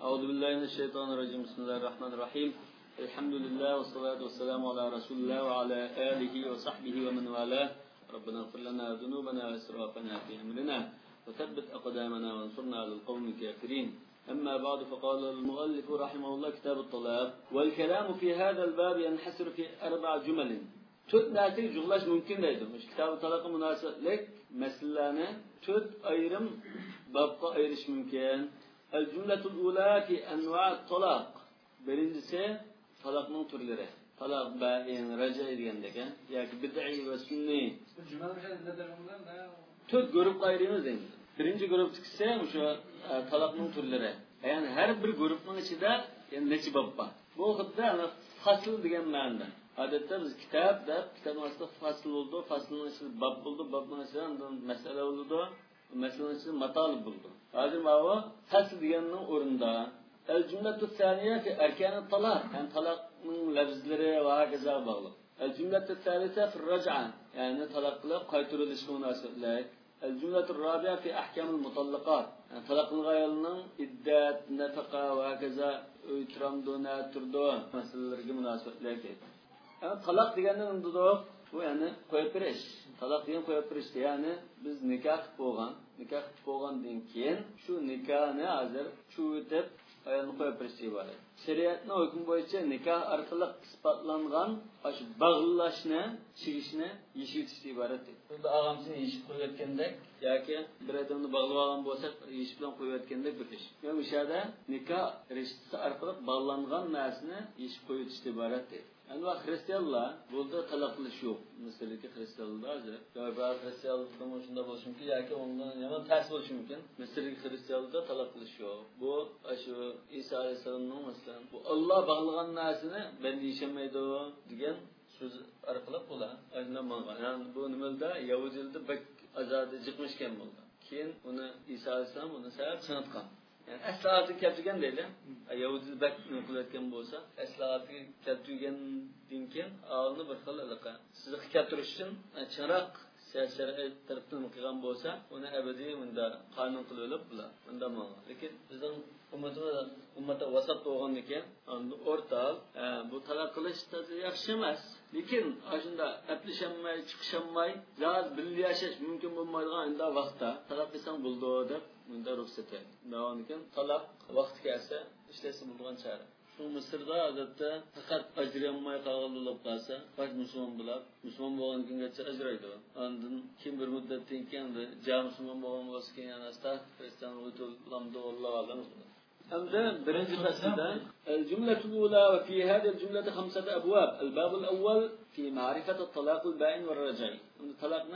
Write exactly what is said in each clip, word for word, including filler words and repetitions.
أعوذ بالله من الشيطان الرجيم. بسم الله الرحمن الرحيم. الحمد لله والصلاة والسلام على رسول الله وعلى آله وصحبه ومن والاه. ربنا اغفر لنا ذنوبنا وإسرافنا في أمرنا وثبت أقدامنا وانصرنا على القوم الكافرين. أما بعد، فقال المؤلف رحمه الله: كتاب الطلاق. والكلام في هذا الباب ينحصر في أربع جمل. Tut narsaga jug'lash mumkin deydi. Mush kitob taloqqa munosabatlik masalalarni tut ayrim babga ayirish mumkin. Al-jumlatul ula fi anwa' at-talaq. Birinchisi taloqning turlari. Taloq ba'in, raja degandek, yoki bid'i va sunniy. Bu jumlalar tut guruh ayiramiz endi. Birinchi guruhchisi o'sha taloqning turlari. Ya'ni har bir guruhning ichida necha bob bor. Bu xuddi fasl degan ma'noda. Odatda biz kitob deb kitobning ostida fasl bo'ldi, faslning ichida bob bo'ldi, bobning ichida masala bo'ldi, masalaning ichida matalib bo'ldi. Hozir mana fasl deganning o'rnida al-jumlatu thaniya fi arkan at-talaq, ya'ni taloqning lafzlari va hokazo bog'liq. Al-jumlatu thalitha fi ar-raj'a, ya'ni taloq qilib qaytarilishga munosabatlik. الجملة الرابعة في أحكام المطلقات، يعني طلاق الغيرنا إدات نفقة وهكذا ويترم دون تردو مثل رجل مناسبة لكن يعني طلاق ديجانا ندوق ويعني كويبرش طلاق ديجان كويبرش يعني biz nikah bo'lgan nikah bo'lgandan keyin shu nikahni hozir shu deb ayolni qo'yib berish iborat. Shariatning hukmi bo'yicha nikah orqali isbotlangan shu bog'lashni, chigishni yeshitish iborat. Bunda og'amchini yeshib qo'yayotgandek yoki bir odamni bog'lab olgan bo'lsak, yeshib bilan qo'yayotgandek bir ish. Yani bu yerda nikah rishtasi orqali bog'langan narsani yeshib qo'yish iborat. Yani va xristianlar bunda taloq qilish yo'q. Masalan, xristianlar hozir yo'q, xristianlar shunda bo'lishi mumkin yoki undan yomon ta'sir bo'lishi mumkin. Masalan, xristianlarda taloq qilish yo'q. Bu shu Isa alayhisolamning masalan bu Alloh bog'lagan narsani ben deyishamaydi degan so'z orqali bo'lar. Aylanmagan. Yani bu nimada Yahudiylarda bak azodi chiqmishgan bo'ldi. Keyin uni Isa alayhisolam uni sabab sanatgan. Yani eslahatı keltirgen değil. Yahudi bak qilayotgan bo'lsa, eslahatı keltirgen dinken ağını bir xil iliqa. Sizni keltirish uchun chiroq shariat tarafdan qilgan bo'lsa, uni abadiy unda qonun qilib olib bular. Unda bo'lgan. Lekin bizning ummatimiz ummatda vasat bo'lgan ekan, unda o'rtal bu taloq qilish yaxshi emas. Lekin ashunda aplishamay, chiqishamay, zot birga yashash mumkin bo'lmaydigan unda vaqtda taloq qilsang bo'ldi deb unda ruxsat et. Davom ekan taloq vaqti kelsa ishlasa bo'lgan chora. Şu Mısır'da odatda faqat ajramay qolgan bo'lib qolsa, faqat musulmon bo'lib, musulmon bo'lgan kungacha ajraydi. Ondan kim bir muddatdan keyin jami musulmon bo'lgan bo'lsa, keyin asta xristian o'tib Alloh alam. Hamda birinchi faslda al-jumlatul ula va fi hadhihi al-jumlati khamsata abwab. Al-bab al-awwal fi ma'rifat at-talaq al-ba'in va ar-raj'i. Unda taloqni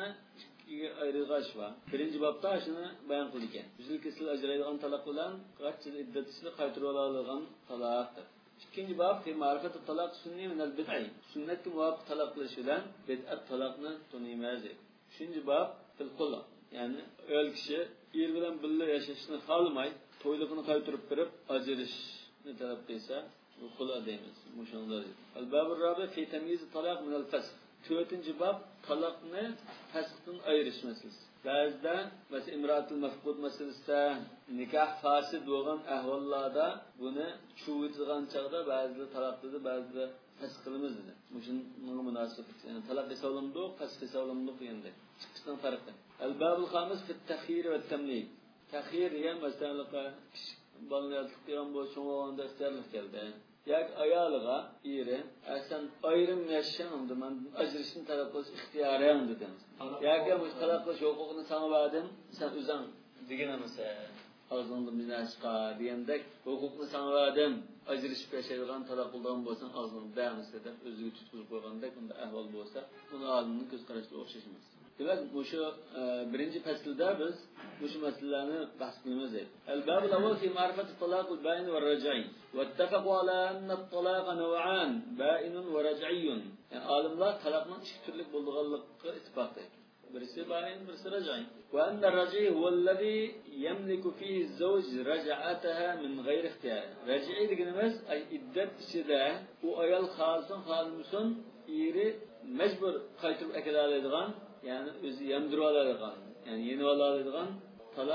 ayrılgaç var. Birinci babda şunu bayan kılırken. Yüzül kesil acıraydıgan talak olan kaç yıl iddetisini kaytırı olalığın talaktır. İkinci bab fi marifet-i talak sünni minel bid'i. Sünnet-i muvaffak talak kılışılan bid'at talakını tanıyamazdır. Üçüncü bab fil kula. Yani öl kişi ir bilen birlikte yaşayışını kalmay, toyluğunu kaytırıp verip acırışını talep etse bu kula deyimiz. Muşanlar. El-babur rabi fi temyiz-i talak minel fesq. Dördüncü bab talakni fasqdan ayirish masalasi. Ba'zida mesela imratul mafqud masalasida nikah fasid bo'lgan ahvollarda buni chuvitilgan chaqda ba'zida taloq dedi, ba'zida fasq qilamiz dedi. Shunga munosib. Yani taloq hisoblanadi, fasq hisoblanadi endi. Chiqishdan farqi. Al-babul khamis fi at-takhir va at-tamlik. Takhir degan masalan bolalarlik qilgan bo'lsa, o'g'anda ixtiyorlik keldi. Yak ayalığa iri, sen ayrım yaşayanımdı, ben acırışını talep kılıç ihtiyarıyım dedim. Yak ya bu talep kılıç hukukunu sana verdim, sen üzem digene mesela ağzında minaşka diyendek hukukunu sana verdim, acırışıp yaşayacağın talep kıldığın bolsan ağzını beğen istedim, özgü tutup koyğandek, bunda ahval bolsa, bunu ağzının göz karıştı okşaşımız. Demek bu şu birinci faslda biz bu şu meselelerini bahs qilamiz. El-bab al-awwal fi ma'rifat at-talaq al-ba'in wa ar-raj'i. Wattafaqu ala anna at-talaq naw'an, ba'in wa raj'iyyun. Yani alimlar talaqning ikki turlik bo'lganligiga ittifoq etdi. Birisi ba'in, birisi raj'i. Wa anna ar-raj'i huwa alladhi yamliku fihi az-zawj raj'ataha min ghayri ikhtiyar. Raj'i deganimiz ay iddat ichida u ayol xalsin, xalmisin eri majbur qaytirib akala oladigan, yani o'zi yamdirib oladigan, yani yeni oladigan talaq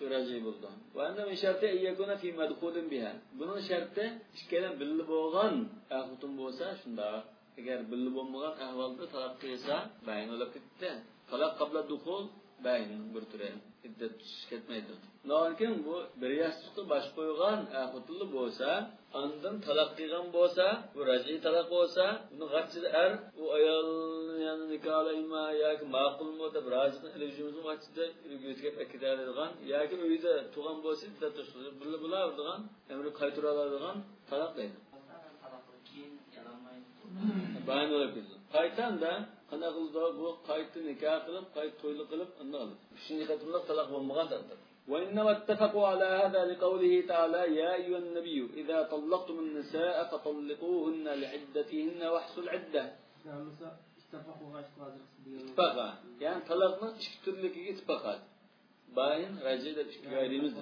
Şu raci buldu. Ve enne min şerti eyyekuna fi medhulun biha. Bunun şerti işkelen billi boğan ahutun bolsa şunda. Eğer billi boğmagan ahvalda talak kıysa bayin olap gitti. Talak qabla dukhul bayin bir türe iddet ketmeydi. Lakin bu bir yaşlıkta baş koygan ahutullu bolsa, andan talak kıygan bolsa, bu raci talak bolsa, bunu gaççıda er bu ayol yani nikahlayma yoki ma'qul moda birazını ilojimizin gaççıda götkep ekidadigan yoki uyda tug'an bolsa iddet tushdi. Billi bulardigan, emri qaytira oladigan talak deydi. Bayin olap gitti. Qaytan da qana qildi bu qaytni nikah qilib, qayt to'yli qilib unda oldi. Shunday qatimliq talaq bo'lmagan taqdir. Wa inna wattafaqu ala hadha liqawlihi ta'ala ya ayyuhan nabiyyu idha talaqtum an-nisaa fatalliquhunna li'iddatihinna wahsul 'iddah. İttifaqa. Yani talaqning ikki turligiga ittifaqat. Bayin rajida ikki gayrimiz.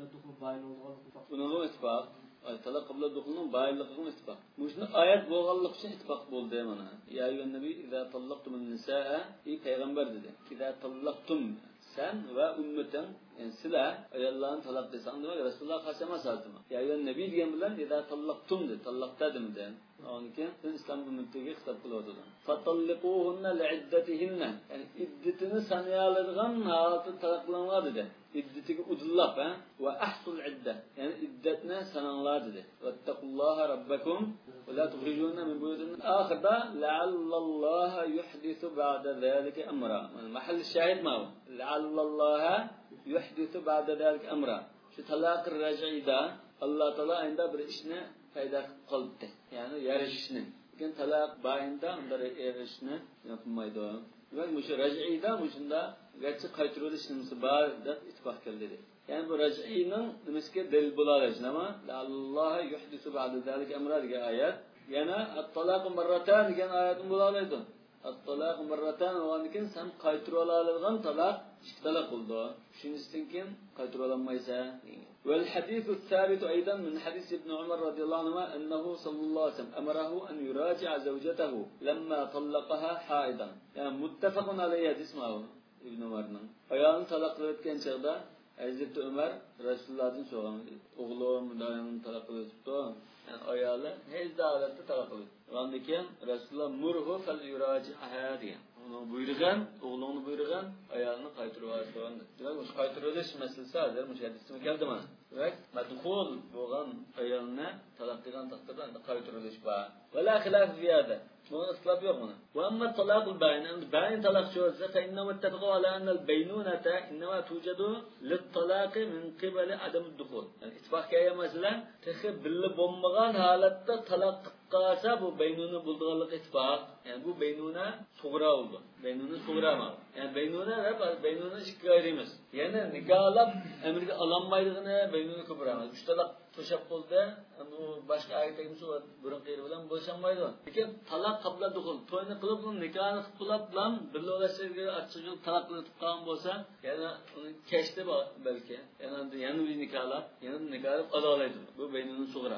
Bunun ittifaq. Ay talaq qabla dukhulning bayinligiga ittifaq. Mushuni oyat bo'lganlik uchun ittifaq bo'ldi mana. Ya ayyuhan nabiy idza tallaqtumun nisaa ey payg'ambar dedi. Idza tallaqtum sen va ummating yani sizlar ayollarni talaq desang demak Rasululloh qasama saltimi. Ya ayyuhan nabiy degan bilan idza tallaqtum dedi. Tallaqta demdi. Onki islom ummatiga xitob qilyapti. Fatalliquhunna li'iddatihinna. Yani iddetini sanayoladigan holati talaqlanlar dedi. İddetiga udullab ha va ahsul idda. Yani iddetni sananglar dedi. Vattaqullaha rabbakum va la tukhrijuna min buyutikum. Ahirda la'allallaha yuhdithu ba'da zalika amra. Mahall shahid ma bu? La'allallaha yuhdithu ba'da zalika amra. Şu talaq raj'ida Allah Taala endi bir ishni paydo qildi. Yani yarishishni. Lekin talaq bayinda unday yarishishni yapmaydi. Ve müşü raj'ida müşunda gerçi qaytırılışımızı var da ittifaq keldi. Yani bu raj'inin nimasiga dalil bo'ladi ama Allah yuhdisu ba'da zalika amra degan oyat. Yana at-talaq marratan degan oyatim bo'lardi. At-talaq marratan o'g'ankin sen qaytira oladigan talaq ikki talaq bo'ldi. Shunisidan keyin qaytira olmaysa. Vel hadithu thabitu aydan min hadis ibn Umar radhiyallohu anhu annahu sallallahu alayhi wasallam amarahu an yuraji'a zawjatahu lamma talaqaha haidan. Yani muttafaqun alayhi hadis ma bu ibn Umarning. Ayolni talaq qilayotgan chaqda Hazrat Umar Rasulullohdan so'ragan. O'g'lim doim talaq qilibdi. Yani ayoli hech holatda talaq qildi. Undan keyin Rasululloh murhu fal yuraji'aha degan. Onu buyurgan, o'g'lini buyurgan, ayolni qaytirib olgan. Demak, o'sha qaytirish masalasi hozir mushadisga keldi mana. Demak, madxul bo'lgan ayolni talaq qilgan taqdirda qaytirish bor. Wala xilaf ziyada. Buna ıslap yok buna. Ve amma talaqul bayin. Bayin talaq şöylese fe innehu ittefaqu ala ennel beynunete innema tucedu lit-talaqi min qibali adamud dukhul. Yani ittifaq kaya mesela tehi billi bommagan halatta talaq qalsa bu beynuna bulduğanlık ittifaq. Yani bu beynuna suğra oldu. Beynuna suğra mı? Yani beynuna hep beynuna ikki gayrimiz. Yani nikahlab emirga alanmaydığını beynuna kubramaz. Üç talaq to'shab bo'ldi, bu boshqa aytaymiz u burun qiyri bilan bo'lshamaydi. Lekin talaq qabla dukhul, to'yni qilib, nikohni qilib bilan birlashishga achchiq talaq qilib qolgan bo'lsa, yana uni kechdi balki. Yana yana bir nikohlab, yana nikohlab adolaydi. Bu beynini sug'ra.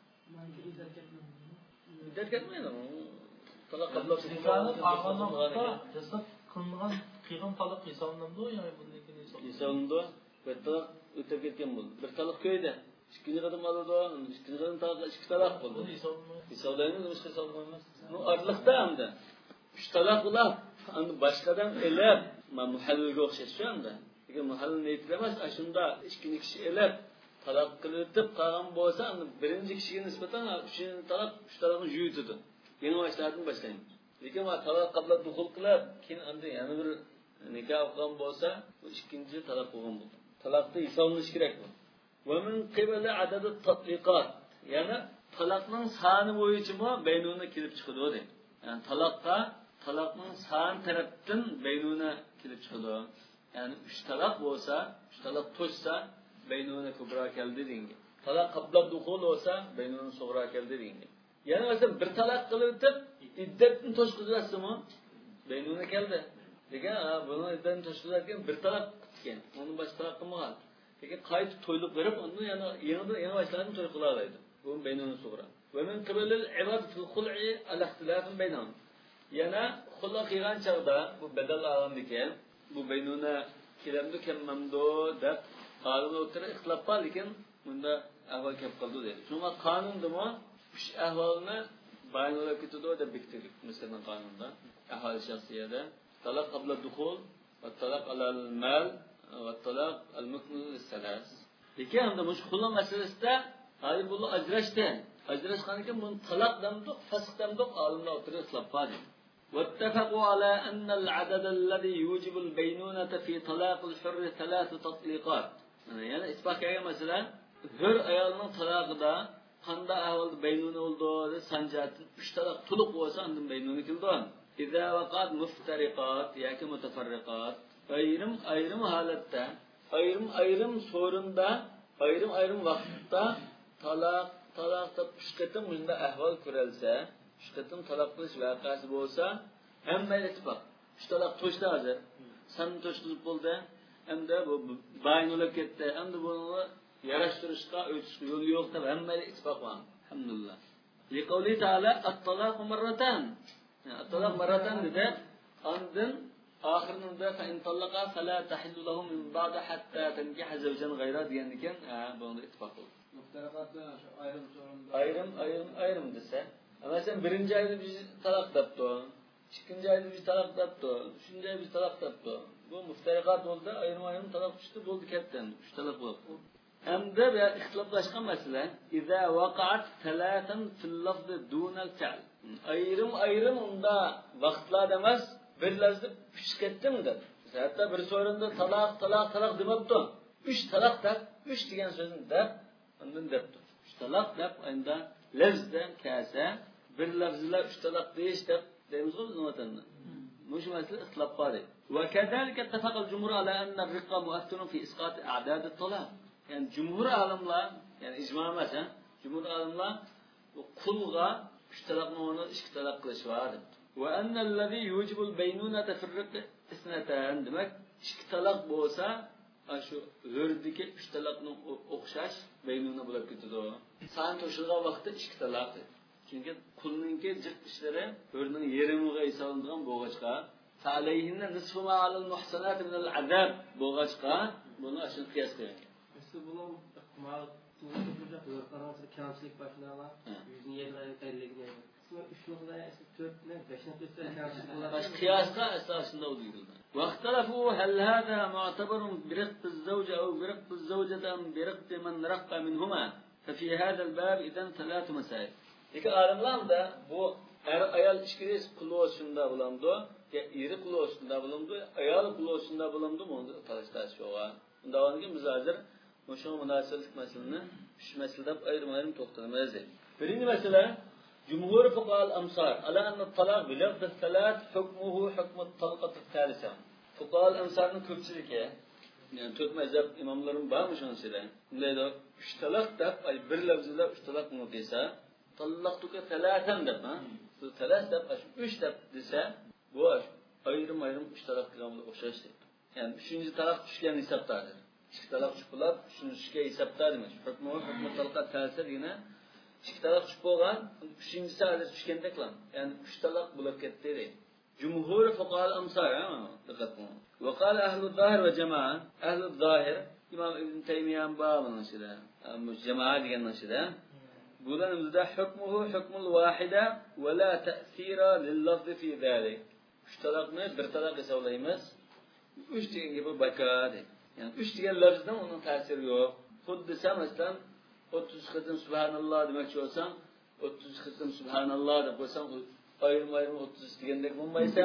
Iddat ketmaydi. Talaq qabla nikohni qilgandan tasdiq qilingan qilgan talaq hisoblanadi, ya'ni buniki hisoblanadi. Bir talaq o'tib ketgan bo'ldi. Bir talaq ko'ydi. İkinci kadın alırdı, ikinci kadın talak, iki talak oldu. Hiçavlayımız mı, hiçavlayımız? Bu arlıkta hem de. Üç talak ulan, başkadan elep, ma muhallilge okşayız şu anda. Peki muhallil ne itilemez, aşında ikinci kişi elep, talak kılıtıp kalan bolsa, birinci kişiye nispeten, üçüncü talak, üç talakını jüyütüdü. Yeni başladın başlayayım. Peki ma talak kabla dukul kılıp, kin andı yani bir nikah okulan bolsa, bu ikinci talak okulan buldu. Talakta hiçavlanış gerek bu. ومن قبل عدد التطبيقات يعني talaqning soni bo'yicha baynuna kelib chiqadi deydi. Yani talaqqa talaqning son tarafdan baynuna kelib chiqadi. Yani üç talaq bo'lsa, üç talaq to'shsa baynuna ko'proq keldi deydi. Talaq qabla dukhul bo'lsa baynuna so'g'ra keldi deydi. Yani mesela bir talaq qilib iddatni to'shqizasimi baynuna keldi. Degan, buni iddatni to'shqizarkan bir talaq qilgan. Uni boshqa talaq qilmagan. Peki kayıt toyluk verip onu yana yana yana başlarını toy kılarlaydı. Bu beynunun suğra. Ve min kıbalil ibad fil hul'i al ihtilafın beynahum. Yana hulla kıygan çağda bu bedel alandaki bu beynuna kilemdu kemmemdu da Olimlar o'tirib ixtilof bor, lekin bunda ahvol kelib qoldi deydi. Shunga qonundimi uch ahvolni baynolab ketadi deb bekitdik Misrning qonunida. Aholi shaxsiyada talaq qabla dukhul va talaq alal mal va talaq al mukmil lis-salas. Lekin hamda mush xulom masalasida hali bu ajrashdi. Ajrashgan ekan buni talaq damdiq, fasq damdiq olimlar o'tirib ixtilof bor. واتفقوا على أن العدد الذي يوجب البينونة في طلاق الحر ثلاث تطليقات. يعني إثبات كذا مثلا hür ayolning talaqida qanday ahvolda baynuna bo'ldi, sanjat uch talaq to'liq bo'lsa, undan baynuna keldi. Idza waqat muftariqat yoki mutafarriqat, ayrim ayrim holatda, ayrim ayrim so'rinda, ayrim ayrim vaqtda talaq talaqda uch qatim bunda ahvol ko'rilsa, uch qatim talaq qilish voqeasi bo'lsa, hamma ittifoq. uch talaq to'shdi hozir. San to'shilib bo'ldi. Endi bu baynuna ketdi. Endi buni yarashtirishga o'tishga yo'l yo'q deb hammaga ittifoq bor. Alhamdulillah. Liqawli ta'ala at-talaq marratan. At-talaq marratan dedi. Ondan oxirinda fa in talaqa fala tahillu lahum min ba'd hatta tankiha zawjan ghayra degan ekan, bunda ittifoq bo'ldi. Muftariqatda ayrim so'rinda ayrim ayrim ayrim desa, masalan birinchi oyda biz talaq debdi, ikkinchi oyda biz talaq debdi, uchinchi oyda biz talaq debdi. Bu muftariqat bo'ldi, ayrim ayrim talaq tushdi, bo'ldi ketdi. uch talaq bo'ldi. Hamda bir ixtiloflashgan masala, iza waqa'at talatan fil lafzi dunal fi'l. Ayrim ayrim unda vaqtlar emas, bir lafzda uch ketdimdi. Hatto bir so'rinda talaq talaq talaq demabdi. uch talaq deb, uch degan so'zni deb, undan debdi. uch talaq deb endi lafzdan kelsa, bir lafzla uch talaq deyish deb deymiz o'zimizdan. Mush masala ixtilof bor edi. Va kadalika ittafaqa al-jumhur ala anna ar-riqqa mu'aththirun fi isqat a'dad at-talaq. Yani cumhur alimlar, yani icma emas, ha? Cumhur alimlar bu qulga uch talaqni o'rnida ikki talaq qilish var. Va anna allazi yujibu al-baynunata fi ar-riq isnatan. Demak, ikki talaq bo'lsa, shu hurdagi uch talaqning o'xshash baynuna bo'lib ketadi. San to'shilgan vaqtda ikki talaq. Chunki qulninki jiq ishlari hurning yarimiga hisoblangan bo'g'achqa, ta'alayhinna nisfu ma al-muhsanat min al-azab bo'g'achqa, buni ashun qiyos qiling. Mesela bunu mal tutulacak hırkaranlık kamçılık başına var. Yüzün yerleri elliğine. Sonra üç nokta dört ne beş nokta dört kamçılık olarak. Baş kıyasla esasında o duyuldu. واختلفوا هل هذا معتبر برق الزوجة أو برق الزوجة أم برق من رق منهما ففي هذا الباب إذن ثلاث مسائل. İki alimler de bu er ayal ilişkisi kulluğunda bulundu, ya iri kulluğunda bulundu, ayal kulluğunda bulundu mu onu tartıştığı var. Bundan ki biz hazır bu şu münasebetlik meselini şu meselede ayrım ayrım toxtalmayız. Birinci mesele Cumhur fuqaha'l amsar ala anna at-talaq bi lafz ath-thalath hukmuhu hukm at-talaqat ath-thalitha. Fuqaha'l amsarning ko'pchiligi, yani to'rt mazhab imomlarim bormi shunisilar. Bundayda uch talaq deb ay bir lafzda uch talaq mu desa, talaqtuka thalathan deb, ha? Bu thalath deb uch deb desa, bu ayrım ayrım uch talaq qilganlar o'xshash. Yani uchinchi talaq tushgan hisobdadir. ikki talaq tushib qolib, uchinchisiga hisobdadirmish. Hukmi hukm at-talaqat ath-thalitha degani ikki talaq tushib bo'lgan, uchinchisi hali tushgandeklar. Ya'ni uch talaq bo'lib ketdi deydi. Jumhur fuqaha'l amsar, ha? Diqqat qiling. Wa qala ahlu zahir va jamoa, ahlu zahir İmam İbn Taymiyan babının şida, jamoa degan nashida. Bular bizda hukmuhu hukmul wahida va la ta'sira lil lafz fi zalik. Uch talaqni bir talaq hisoblaymiz. uch degan gapi bakadi. Yani uch degan lafzdan uning ta'siri yo'q. Xuddi masalan o'ttiz qitim subhanalloh demoqchi bo'lsam, o'ttiz qitim subhanalloh deb qo'ysam, ayrim ayrim o'ttiz degandek bo'lmaysa,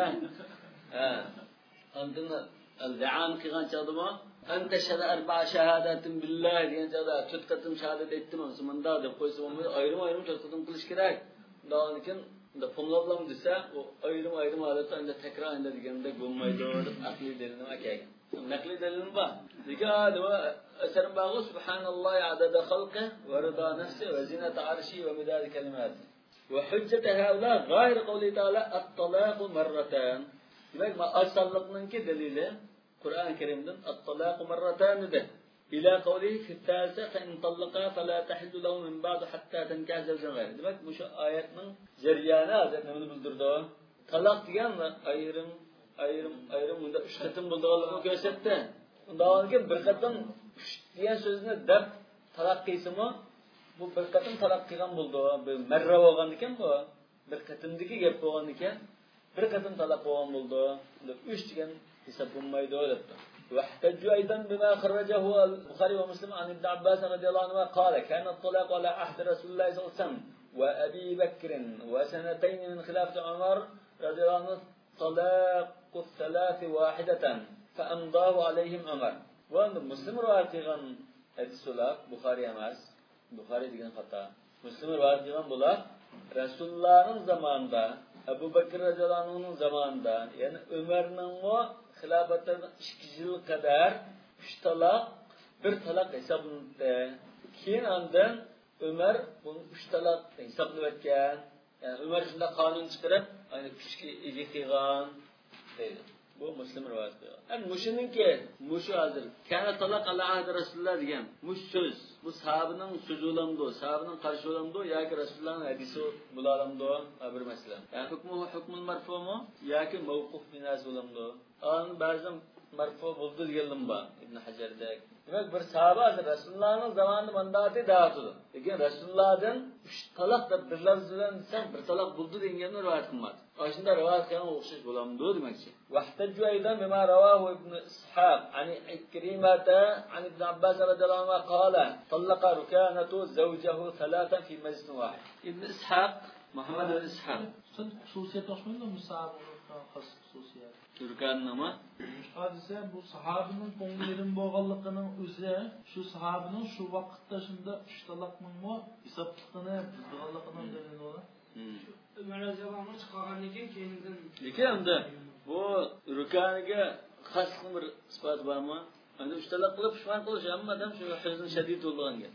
ha. Ondan al-da'an qilgan chaqdimi, anta shahada arba'a shahadatin billah degan chaqda to'rt qitim shahodat aytdim, munda deb qo'ysa bo'lmaydi, ayrim ayrim to'rt qitim qilish kerak. Undan keyin unda pomlablam desa, u ayrim ayrim holatda unda takror unda degandek bo'lmaydi deb aqliy dalilni akaga. Naqli dalil bor. Zikad va asar bag'u subhanallohi adada xalqi va rida nafsi va zinata arshi va midad kalimati. Wa hujjat haula zahir qawli ta'ala at-talaq marratan. Demak, ma asalliqninki dalili Qur'on Karimdan at-talaq marratan dedi. Ila qawlihi fi at-thalisa fa in talaqa fala tahillu lahu min ba'd hatta tankaha zawjan ghayr. Demak, bu shu oyatning jarayoni hozir nimani bildirdi? Talaq degan ayrim ayrim ayrim unda uch qatim bo'lganligini ko'rsatdi. Undan keyin bir qatim degan so'zni deb talaq qilsa-mu, bu bir qatim talaq qilgan bo'ldi. Bir marra bo'lgan ekan bu. Bir qatimdagi gap bo'lgan ekan. Bir qatim talaq bo'lgan bo'ldi. uch degan hisob bo'lmaydi debdi. واحتج أيضا بما خرجه البخاري ومسلم عن ابن عباس رضي الله عنه قال كان الطلاق على عهد رسول الله صلى الله عليه وسلم وأبي بكر وسنتين من خلافة عمر رضي الله عنه طلاق الثلاث واحدة فأمضاه عليهم عمر. وأن مسلم رواتيغان حديث بخاري أماس بخاري ديگان خطا مسلم رواتيغان بولا رسول الله zamanında Ebu Bekir radıyallahu anh'ın zamanında yani Ömer'in o hilafetlerden iki yıl kadar üç talak bir talak hesablandı. Keyin andan Ömer bunu üç talak hesaplayotgan. Yani Ömer shunda qonun chiqarib, ayni kuchga ega qilgan deydi. Bu Müslim rivayeti. Yani muşununki, muşu hazır. Kana talak ala ahdi Resulullah degan. Muş söz. Bu sahabenin sözü olamdı, sahabenin karşı olamdı, ya ki Resulullah'ın hadisi bulamdı, bir mesele. Yani hükmü hükmün marfu mu, ya ki mevkuf binaz olamdı. An bazen marfu buldu diyelim ba İbn Hacer'de. Demek bir sahabe hazır Resulullah'ın zamanında mandatı dağıtıldı. Lakin Resulullah'dan üç talak da bir lafzıdan sen bir talak buldu diyenler rivayet kılmadı. Aslında rivayet kılan okşuş bulamdı demek ki. Vahteccu eydan bima ravahu İbn İshaq ani İkrimata ani İbn Abbas radıyallahu anh kâle tallaka rukanatu zavcehu thalâten fi meclisin vahid. İbn İshaq, Muhammed ibn İshaq. Sen hususiyet oluşmayın mı sahabenin has hususiyet? Türkan nama? Hadise bu sahabenin konuların boğallıkının üzeri şu sahabenin şu vakitte şimdi iştalakmın mı hesaplıkını boğallıkının dönemi olan. Ömer Azyalan'ın çıkargan ekan kendinden. Lekin de bu rukaniga xas bir isbot bormi? Endi uchtalab qilib pishman qilish hammadan shu huzn shadid bo'lganga.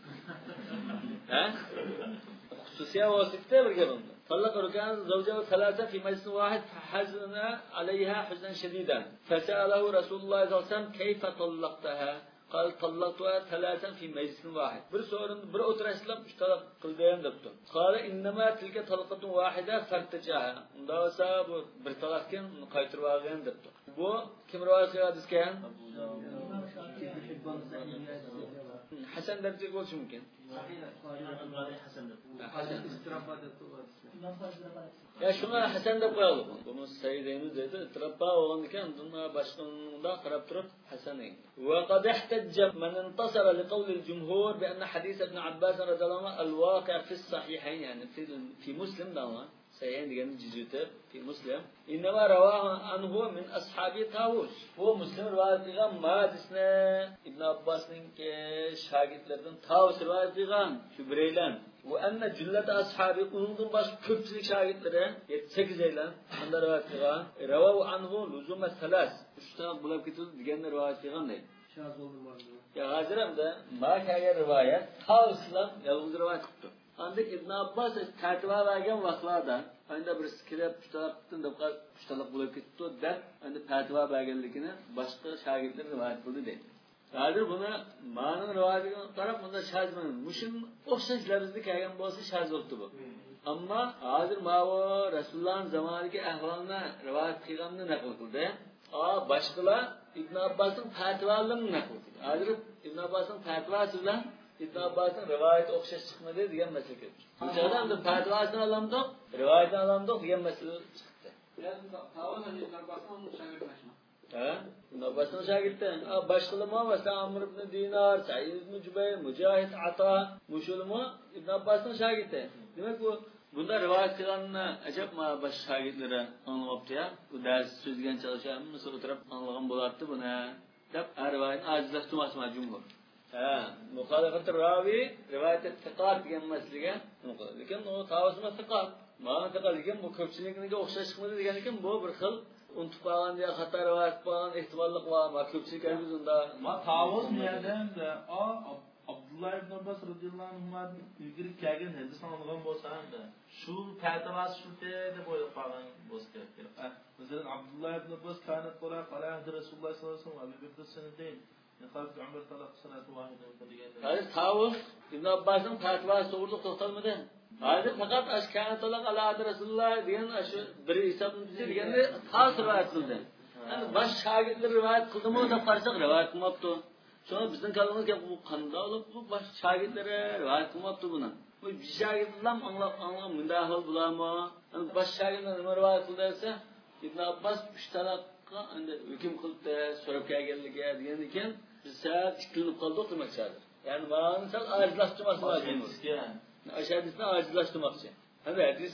Ha? Xususiyat vosita bir gap unda. طلق ركان زوجه ثلاثة في مجلس واحد فحزن عليها حزنا شديدا فسأله رسول الله صلى الله عليه وسلم كيف طلقتها قال طلقتها ثلاثا في مجلس واحد bir sorun bir o'tirishlar uch talaq qildim debdi. Qala innama tilka talaqatun wahida fartajaha. Unda esa bu bir talaqdan qaytirib olgan debdi. Bu kim rivoyat qilgan hadiskan? Hasan deb bo'lishi mumkin. Ya shunga Hasan deb qo'yadi. Buni Sayyidimiz dedi, tirabba olgan ekan, bunga boshqalarga qarab turib Hasan. Va qad ihtajja man intasara li qawli al-jumhur bi anna hadith ibn Abbas radhiyallahu anhu al-waqi' fi as-sahihayn yani fi fi Muslim da'wa. Sahihayn degan juz'da fi Muslim. Inma rawahu anhu min ashabi Tawus. Bu Muslim rivoyat qilgan hadisni Ibn Abbasning shogirdlaridan Tawus rivoyat qilgan shu bireylan. Ve enne cüllete ashabi unutun baş köpçülük şahitlere yetmiş sekiz eylen bunlar rivayet kılan revavu anhu lüzume selas üçte bulab getirdi digenler rivayet kılan değil. Şaz oldum var. Ya hazırım da makaya rivayet Tavus'la yalnız rivayet kıptı. Andık İbn Abbas tertiba vergen vaklarda aynı bir skilep üçtalaktan da üçtalak bulab getirdi der aynı tertiba vergenlikini başka şagirtler rivayet kıldı değil. Hazır buna ma'nın rivayetiga qarab bunda shaz bilan mushin o'xshash lafzni kelgan bo'lsa shaz bo'libdi bu. Ammo hozir ma'vo Rasulullohning zamonidagi ahvolni rivoyat qilganini naql qildi. A boshqalar Ibn Abbosning fatvolalarini naql qildi. Hozir Ibn Abbosning fatvosi bilan Ibn Abbosning rivoyati o'xshash chiqmadi degan masala keldi. Bu joyda ham fatvosini olamdiq, rivoyatini olamdiq degan masala chiqdi. Tavus Ibn Abbosning shogirdlashma. Ha? Nabasın şagirdten. Başkılama mesela Amr ibn Dinar, Sa'id ibn Cübeyr, Mücahit, Ata, Muşulma İbn Abbas'ın şagirdi. Demek bu bunda rivayet kılanına acaba mı baş şagirdlere anlamıştı ya? Bu ders sözgen çalışan nasıl oturup anlayan bulattı buna. Dep her rivayetin acizleştirmesi var cumhur. Ha, muhalefet ravi rivayet tıkat diyen mesleğe muhalefet. Lakin o tavasıma tıkat. Bana tıkat diyen bu köpçülükle okşa çıkmadı diyen bu bir xil unutib qolgan deya xato rivoyat qilgan ehtimollik bor. Ma ko'pchilik aytamiz unda. Ma Tavus yerdan da a Abdullah ibn Abbas radhiyallohu anhu ilgari kelgan hadisni olgan bo'lsa ham da shu fatavasi shu deb o'ylab qolgan bo'lsa kerak. Masalan Abdullah ibn Abbas kanat qala qala Rasululloh sallallohu alayhi vasallam Abu Bakr sanatain Niqab Umar talaq sanati vahida degan. Hozir Tavus ibn Abbasning fatvosi to'g'ri to'xtalmadi. Hozir faqat ashkana talaq ala Rasululloh degan shu bir hisobni deganda xos rivoyat qildi. Yani baş şagirdler rivayet kıldımı da farsak rivayet kılmaptı. Şuna bizden kalığımız ki bu kanda olup bu baş şagitlere rivayet kılmaptı buna. Bu bir şagirtler anlap anlap müdahil bulamı. Yani baş şagirtler ne rivayet kıldıysa İbn Abbas üç talakka hani hüküm kıldı, sorup geldi diyen iken biz saat işkilinip kaldık demek çağırır. Yani bana sal acizlaştırması lazım. Aşağıdısına acizlaştırmak için. Hani hadis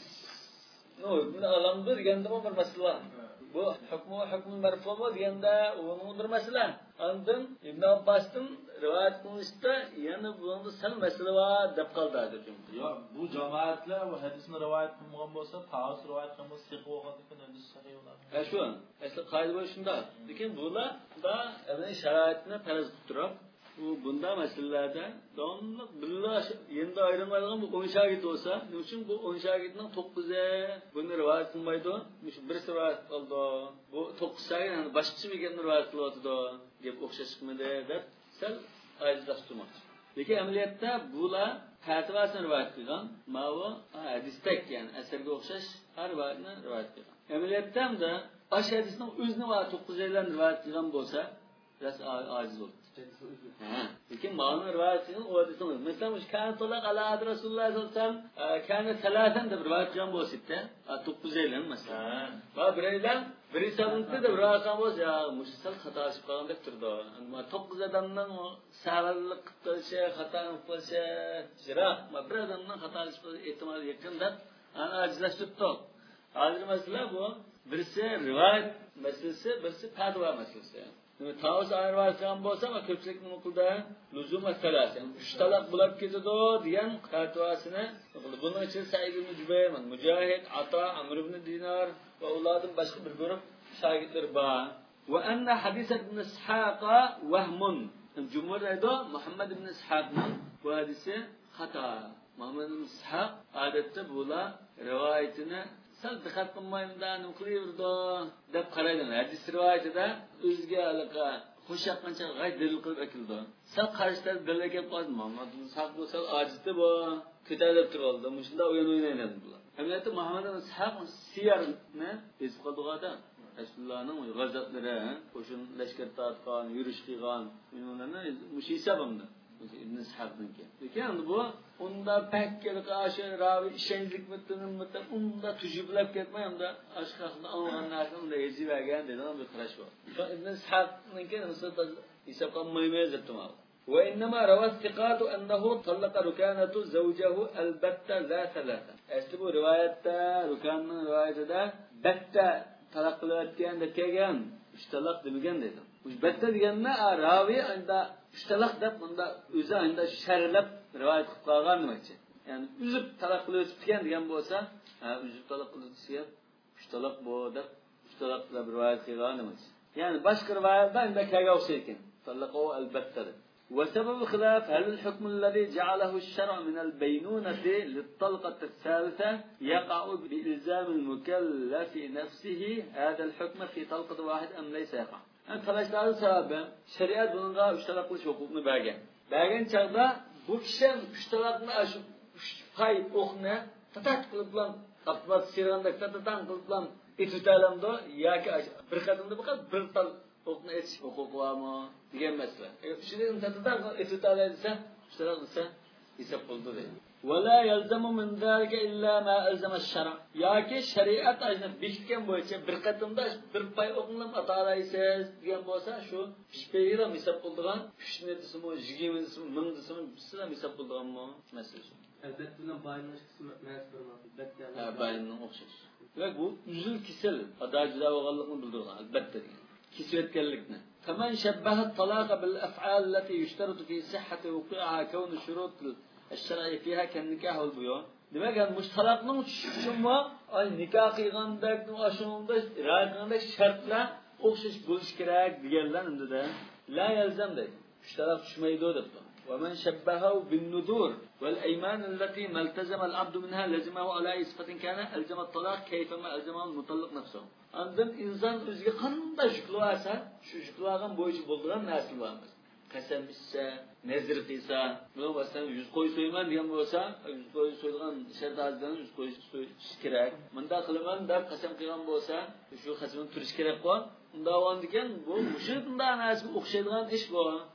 ne olur? Bunu alamdır degende bu bir mesele. Bu hükmü hükmün merfu degende onun bir mesele. Anladın? İbn Abbas'ın rivayet kılışta yani bunun sal mesele var dep kaldı dedim. Ya bu cemaatler bu hadisni rivayet kılmagan bolsa, tağız rivayet kılmasa sahih bolgandan hadis sahih bolar. Ha şu. Asıl qayda bu shunda. Lekin bular da yani şaroitni faraz qilib turib, bu bunda masalalarda davomli birga endi ayrilmaydigan bu o'n shagird bo'lsa, nima uchun bu o'n shagirdning to'qqizi buni rivoyat qilmaydi? Shu birisi rivoyat qildi. Bu to'qqiz shagird yani boshqacha meganni rivoyat qilyotdi deb o'xshashmidi deb sal ajizlashtirmoqchi. Lekin amaliyotda bular fatvasini rivoyat qilgan, ma'vo hadisdek yani asarga o'xshash har rivoyatni rivoyat qilgan. Amaliyotda hamda ash hadisning o'zini va to'qqiz yildan rivoyat qilgan bo'lsa, biraz aciz olur. Ha. Lekin ma'lum rivoyat qilgan o hadisni. Mesela mush kan talaq ala Rasululloh sallallohu alayhi vasallam kana talatan deb rivoyat qilgan bo'lsa-da, to'qqiz yildan masalan. Va biraylar bir sabunti deb rivoyat qilgan bo'lsa, ya mushsal xato qilib qolgan deb turdi. Ammo to'qqiz odamning savallik qilishi, xato qilishi, jiroq, bir odamning xato qilishi ehtimol yaqin deb ana ajizlashtirdi. Hozir masala bu birisi rivoyat masalasi, birisi fatvo masalasi. Tavus rivoyat qilgan bo'lsa, ama ko'pchilik nima qildi? Luzum masalasi. uch talaq bo'lib ketadi degan fatvosini qildi. Buning ichida Sa'id ibn Jubayr, Mujahid, Ata, Amr ibn Dinar va ulardan boshqa bir guruh shogirdlar bor. Va anna hadis ibn Ishaq wahmun. Jumhur aytdi, Muhammad ibn Ishaqning bu hadisi xato. Muhammad ibn Ishaq odatda bular rivoyatini sal diqqat qilmayman nima qilaverdi deb qaraydi. Hadis rivoyatida o'ziga aloqa qo'shaqancha g'ay dalil qilib akildi. Sal qarashlar dalil kelib qoldi. Muhammad ibn Ishaq bu sal ojizdi bu, ko'tarilib turoldi. Shunda o'yin o'ynaydi bular. Amaliyotda Muhammad ibn Ishaq siyarni ezib qoldi. Rasulullohning g'azatlari, qo'shin lashkar tortgan, yurish qilgan, ularni mush hisobimda. İbn Ishaq'nınki. Lekin bu unda pekkel qarşı ravi işenlik mutunun mutum unda tujiblar ketmay unda aşkaqda anlagan narsaning da yezi bergan degan bir qarash bor. İbn Ishaq'nınki misal hisob qilmaymiz deb turadi. Ve innama rawat thiqatu annahu talaqa rukanatu zawjahu albatta la thalatha. Asli bu rivoyatda Rukanning rivoyatida batta talaq qilayotgan deb kelgan, uch talaq demagan dedi. Uch batta deganni ravi unda uch talaq deb bunda o'zi unda sharhlab rivoyat qilib qolgan demakchi. Ya'ni uzib talaq qilib o'tgan degan bo'lsa, ha uzib talaq qilsa uch talaq bu deb uch talaq deb rivoyat qilgan demakchi. Ya'ni boshqa rivoyatda unda kaga o'xshaydi. Talaqo albatta. وسبب خلاف هل الحكم الذي جعله الشرع من البينونة للطلقة الثالثة يقع بإلزام المكلف نفسه هذا الحكم في طلقة واحد أم ليس يقع؟ Yani talaqların sebebi şeriat bununla üç talaq qilish hukukunu bergan. Bergan chaqda bu kishi üç talaqni shu pay o'qni tatat qilib bilan qaplat sirganda tatatan qilib bilan etitalamda yoki bir qadamda faqat bir tal o'qni etish huquqi bormi degan masala. Shuni tatatan etitalaysa üç talaq desa hisob bo'ldi deydi. ولا يلزم من ذلك إلا ما ألزم الشرع. Yoki shariat ajnab bekitgan bo'yicha bir qatimda bir pay o'qilib atalaysiz degan bo'lsa, shu pishpayram hisob qildigan, pishni desimi, yigirma desimi, ming desimi, sizlar hisob qildiganmi? Masala shu. Albatta bilan bayonlash qismi emas bir Ha, bayonning o'xshash. Demak bu uzul kisel, adajida bo'lganligini bildirgan, albatta degan. Kesayotganlikni. Faman shabbaha at-talaq bil af'al allati yushtaratu fi sihhati wuqi'aha kawn shurut الشرعي فيها كالنكاح والبيوع. Demek yani müştalakның şunma ay nikah qilgandek, aşınında riayet qilgandek şartlar o'xshash bo'lish kerak deganlar unda da la yalzam deydi. Müştalak tushmaydi debdi. Ve men shabbahu bin nudur vel ayman allati maltazama al-abd minha lazimahu ala isfatin kana alzama at-talaq kayfama alzama al-mutallaq nafsuhu. Andan inson o'ziga qanday shuklasa, shu shuklagan bo'yicha bo'lgan narsa bor. Qasam bitsa, nazr qilsa, bo'lmasa yuz qo'y so'yman degan bo'lsa, yuz qo'y so'ygan shartlardan yuz qo'y so'yish kerak. Bunda qilaman deb qasam qilgan bo'lsa, shu qasamni turish kerak bo'l. Unda o'ndigan bu mushunda narsa o'xshaydigan ish bu.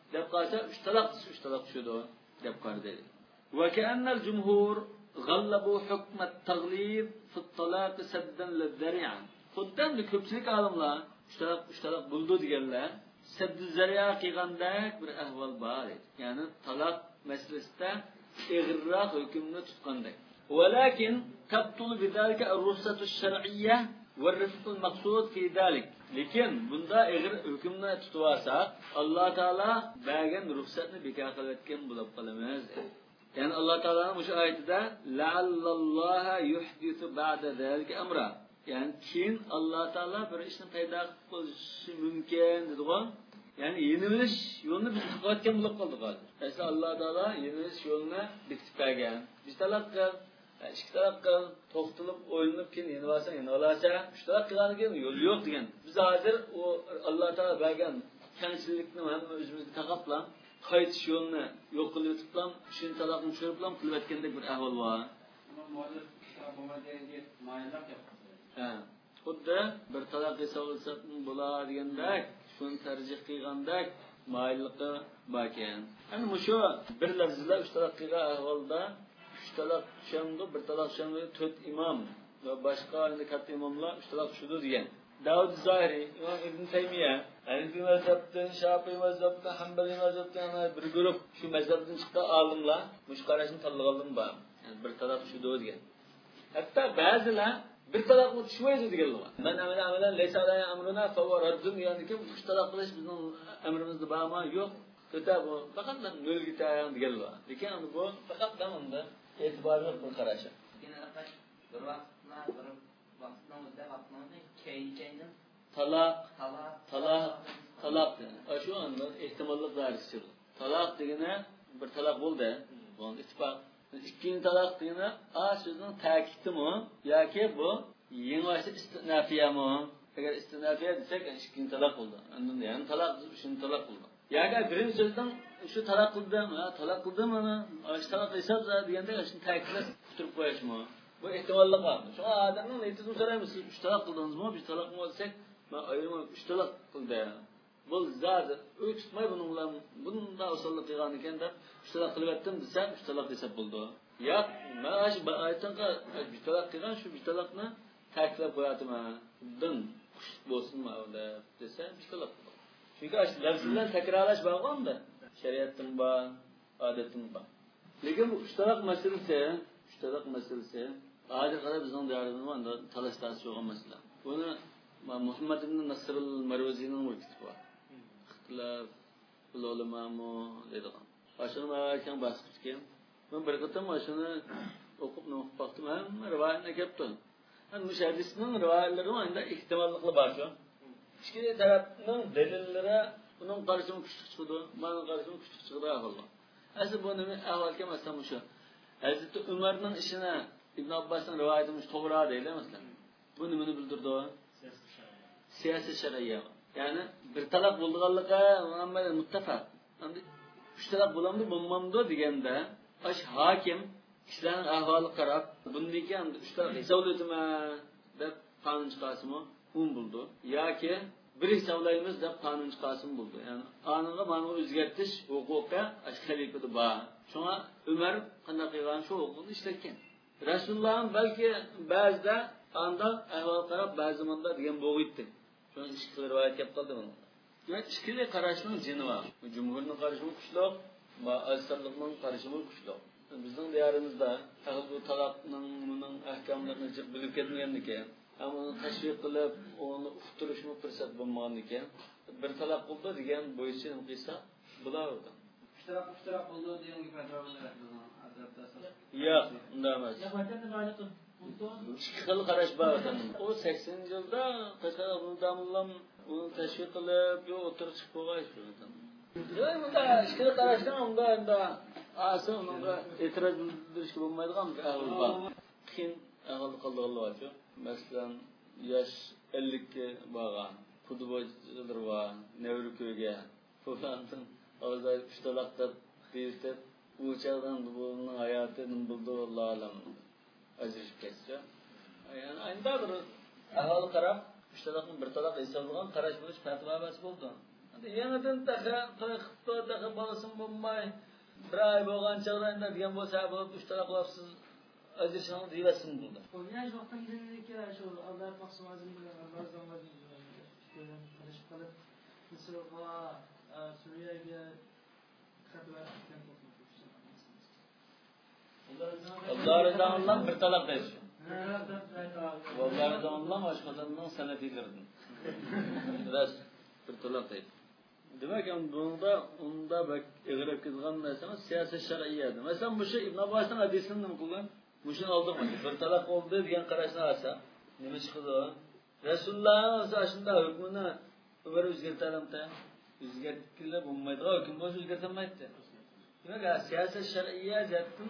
deb qarasa uch taloq uch taloq shudo deb qaradi. Va ka'annal jumhur g'allabu hukm at-taghlib fi at-talaq saddan lid-dari'a. Xuddan ko'pchilik olimlar uch taloq uch taloq bo'ldi deganlar saddu zari'a qilgandek bir ahvol bor edi. Ya'ni taloq masalasida ig'irroq hukmni tutgandek. Walakin tabtul bidalika ar-ruhsatu ash-shar'iyya va ar-rifq al-maqsud fi dalik. Lekin bunda ig'ir hukmni tutib olsak, Alloh taolo bergan ruxsatni bekor qilayotgan bo'lib qolamiz. Yani Allah Teala'nın bu ayetinde la'allalloha yuhdithu ba'da zalika amra. Yani keyin Allah Teala bir ishni paydo qilishi mumkin dedi-ku. Yani yenilish yo'lini biz qilayotgan bo'lib qoldik hozir. Aslida Allah Teala yenilish yo'lini bekitib bergan. Biz talab qil, ikki talab qil, to'xtalib o'ylanib keyin yenib olsa, yenib olsa, uch talab qilganiga yo'l yo'q degan. Biz hozir o Allah Teala bergan kamchilikni ham o'zimizga taqablan qaytish yo'lini yo'q qilib o'tiblam, uchinchi taloqni tushiriblam qilib o'tgandek bir ahvol bor. Ha, xuddi bir taloq hisoblansa bo'lar degandek, shuni tarjih qilgandek mayilliqi bor ekan. Ana shu bir lafzlar uch taloq qilgan ahvolda uch taloq tushamdi, bir taloq tushamdi, to'rt imom va boshqa endi katta imomlar uch taloq tushdi degan. Davud Zahiri, İmam İbn Taymiye, Hanifi mazhabdan, Şafii mazhabdan, Hanbali mazhabdan bir guruh şu mazhabdan chiqqan olimlar mush qarashni tanlaganlar bor. Yani bir taloq shu degan. Hatto ba'zilar bir taloqni tushmaydi deganlar. Men amala amalan laysa alayhi amruna fa huwa raddun, ya'ni kim uch taloq qilish bizning amrimizda bormi? Yo'q. To'ta bu faqat nol gitayan deganlar. Lekin bu faqat damanda e'tiborli bir qarash. Bir vaqtlar bir vaqtnomizda vaqtnomizda keyin talaq talaq talaq talaq shu anda ehtimollik dairasi talaq degani bir talaq bo'ldi bu ittifoq ikkinchi talaq degani a so'zning ta'kidimi yoki bu yengilchi istinafiyami agar istinafiya desak ikkinchi talaq bo'ldi endi yani talaq uchinchi talaq bo'ldi yoki birinchi so'zdan shu talaq qildim ha talaq qildim mana shu talaq hisob deganda shuni ta'kidlab turib qo'yishmi bu ehtimollar bor. Şu adamın neytini sorayımız, üç talak kıldınız mı? Bir talak mı olsak, ben ayrıma üç talak kıldı ya. Bu zaten öyle tutmayı bununla, bunun da usallık kıyağını kendi üç talak kılıp ettim desem, üç talak hesap buldu. Ya, ben aşı ayetten ki bir talak kıyağın şu bir talakını takip koyatım ha. Dın, kuş bolsun mu öyle desem, bir talak buldu. Çünkü aşı lafzından tekrarlaş bağlan da, şeriatın bağ, adetin bağ. Lakin bu üç talak meselesi, üç talak meselesi, Adi kadar bizden değerli var da talaştası yok mesela. Bunu Muhammed ibn Nasr al-Marwazi'nin bir kitabı var. İhtilaf ulema mu dedi. Aşını meraktan bahsetmişken ben bir kıtam aşını okup ne okup baktım hem rivayetine kaptım. Hani müşahidisinin rivayetleri var da ihtimallıklı var şu. İki tarafının delilleri bunun karşımı küçük çıktı, bana karşımı küçük çıktı ahvallah. Aslında bunu ahvalken mesela şu. Hazreti Ömer'in işine İbn Abbas'ın rivayetimiz doğru değil mesela. Bunu bunu bildirdi o. Siyasi şer'iyye. Yani bir talak bulduğanlığa Muhammed muttafaq. Yani üç talak bulamdı bulmamdı degende aş hakim kişilerin ahvalı qarab bundaki ham üç talak hisoblaytimi deb qonun chiqasimi un buldu. Yoki bir hisoblaymiz deb qonun chiqasimi buldu. Yani qonunga mana o'zgartirish huquqi ash xalifada bor. Shunga Umar qanday qilgan shu huquqni ishlatgan. Resulullah'ın belki bazıda anda ehval qarab bazı zamanda degan bo'g'itdi. Shuni ishqili rivoyat kelib qoldi buni. Demak, ishqili qarashning jini bor. Jumhurning qarashi kuchli va asarlikning qarashi kuchli. Bizning diyorimizda bu taloqning buning ahkomlarini bilib ketmaganligi, ham uni tashviq qilib, uni uqtirishni fursat bo'lmaganligi, bir taloq bo'ldi degan bo'yicha nima qilsa bo'lardi. İştirak iştirak olduğu diyen gibi fetvalar Yo'q, unday emas. Ikki xil qarash bor ekan. O saksoninchi yilda Qashqar Abdullamullam uni tashviq qilib, yo o'tirib chiqib qo'ygan ekan. Yo'q, bunda ikki xil qarashdan unda unda asl unga e'tiroz bildirishga bo'lmaydigan bir ahvol bor. Qiyin ahvol qoldirilgan bor. Masalan, yosh ellikka borgan, futbolchilar bor, Nevriko'ga, Fulandan Ağzı üç talakta birlikte bu uçaktan bunun hayatının bulduğu Allah alam azirip geçse. Yani aynı da bir ahval karab üç talakın bir talak hesablanan karaş buluş fetvabası oldu. Yanıdan taka takıpta taka balasın bulmay. Bir ay boğan çağlarında diyen bu sahibi olup üç taraflarsız acı şanlı diyesin burada. Yani vaktin dinledik ya şu Allah maksimazın bilen Allah zamanı şöyle karışık kalıp Mısır'a, Suriye'ye katılar tutan Allah rızanından bir talak değilsin. Allah rızanından başkalarından selefi girdin. Biraz bir talak değil. Demek ki bunda onda bak eğrep gitgan mesela siyaset şer'iyyedir. Mesela bu şey İbn Abbas'ın hadisini mi kullan? Bu şey oldu mu? Bir talak oldu diyen karşısına alsa nime çıkdı o? Resulullah'ın aslında hükmünü Ömer özgertelim de özgertiyle bulmaydı. O hüküm boş özgertemeydi. Demek ki siyaset şer'iyye zaten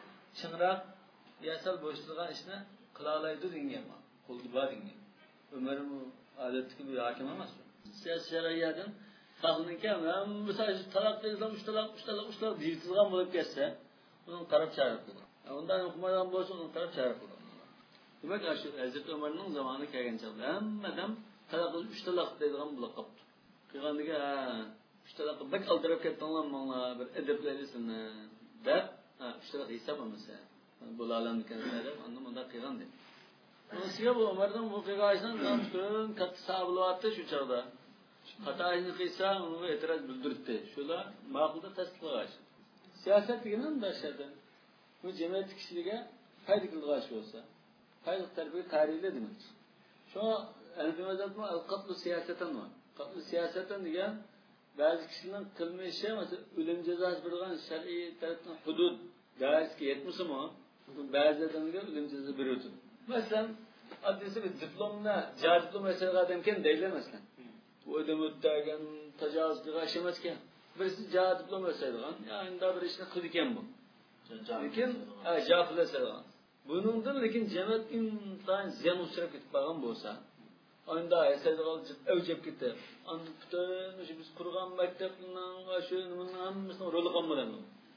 çınrak yasal boşluğun işine kılalaydı dinleyen var. Koldu var dinleyen. Ömer'in adetli bir hakim olmaz mı? Siyaset şer'iyye'den Sağlığınki ama mesela talak değilsem üç talak, üç talak, üç talak dijitalgan bulup geçse onun taraf çağrı kılır. Ondan okumadan bolsa onun taraf çağrı kılır. Demek ki şu Hazreti Ömer'in zamanı kelgen çağda. Hammadan talak üç talak deydigan bulup kaptı. Kıygandıki ha üç talak bek aldırıp kettiğinler bana bir edepli elisinle der. Ha üç talak hesap olmasa. Bu alanın kendine anlam onda kıygandı. Dolayısıyla bu Ömer'den bu kıygasından tam katı sahabılı attı şu çağda. Hatayını kıysa onu etiraz bildirdi. Şöyle makulda tasdiqlaş. Siyaset degenen de aşağıdan. Bu cemiyet kişiliğe fayda kılgaç olsa, fayda terbiye tarihli demek. Şu elbimezatma al-qatlu siyaseten var. Qatlu siyaseten degen bazı kişinin kılmaya şey mesela ölüm cezası bilgan şer'i taraftan hudud daiz ki yetmesi mi? Bazı adamlar ölüm cezası veriyordu. Mesela adresi bir diplomla, cahil diplom mesela adamken değil mesela. Bu ödem öttegen, tacavuzluğa aşamazken birisi cahil diplom ötseydi kan, yani daha bir işini kıdıken bu. Lekin, cahil ötseydi kan. Bunundan lekin cemiyet intan ziyan uçurak etip bağın bolsa, onda eseydi kan, evcep gitti. Anı bütün, biz kurgan mekteplinden, aşırı, bunun hamısının rolü kanmadan.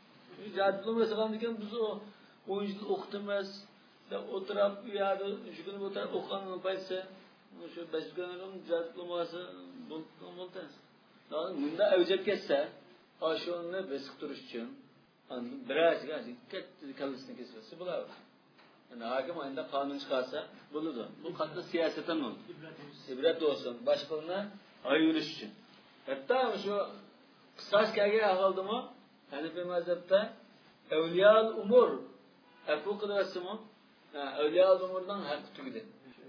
Cahil diplom ötseydi kan deken, biz o oyunculuk okutamaz, oturup, yani şu günü oturup okukanın paysa, şu beş günün cahil diploması, bultmaz. Bunda evcep kesse, aşığını besik duruş için, biraz gerçekten kalısını kesmesi bular. Yani hakim ayında kanun çıkarsa bulurdu. Bu katlı siyaseten olur. İbret olsun. Başkalarına ayırış için. Hatta şu kısas kâge ağaldı mı? Hanefi mezhepte evliyal umur efu kılası mı? Evliyal umurdan hak tügüdü.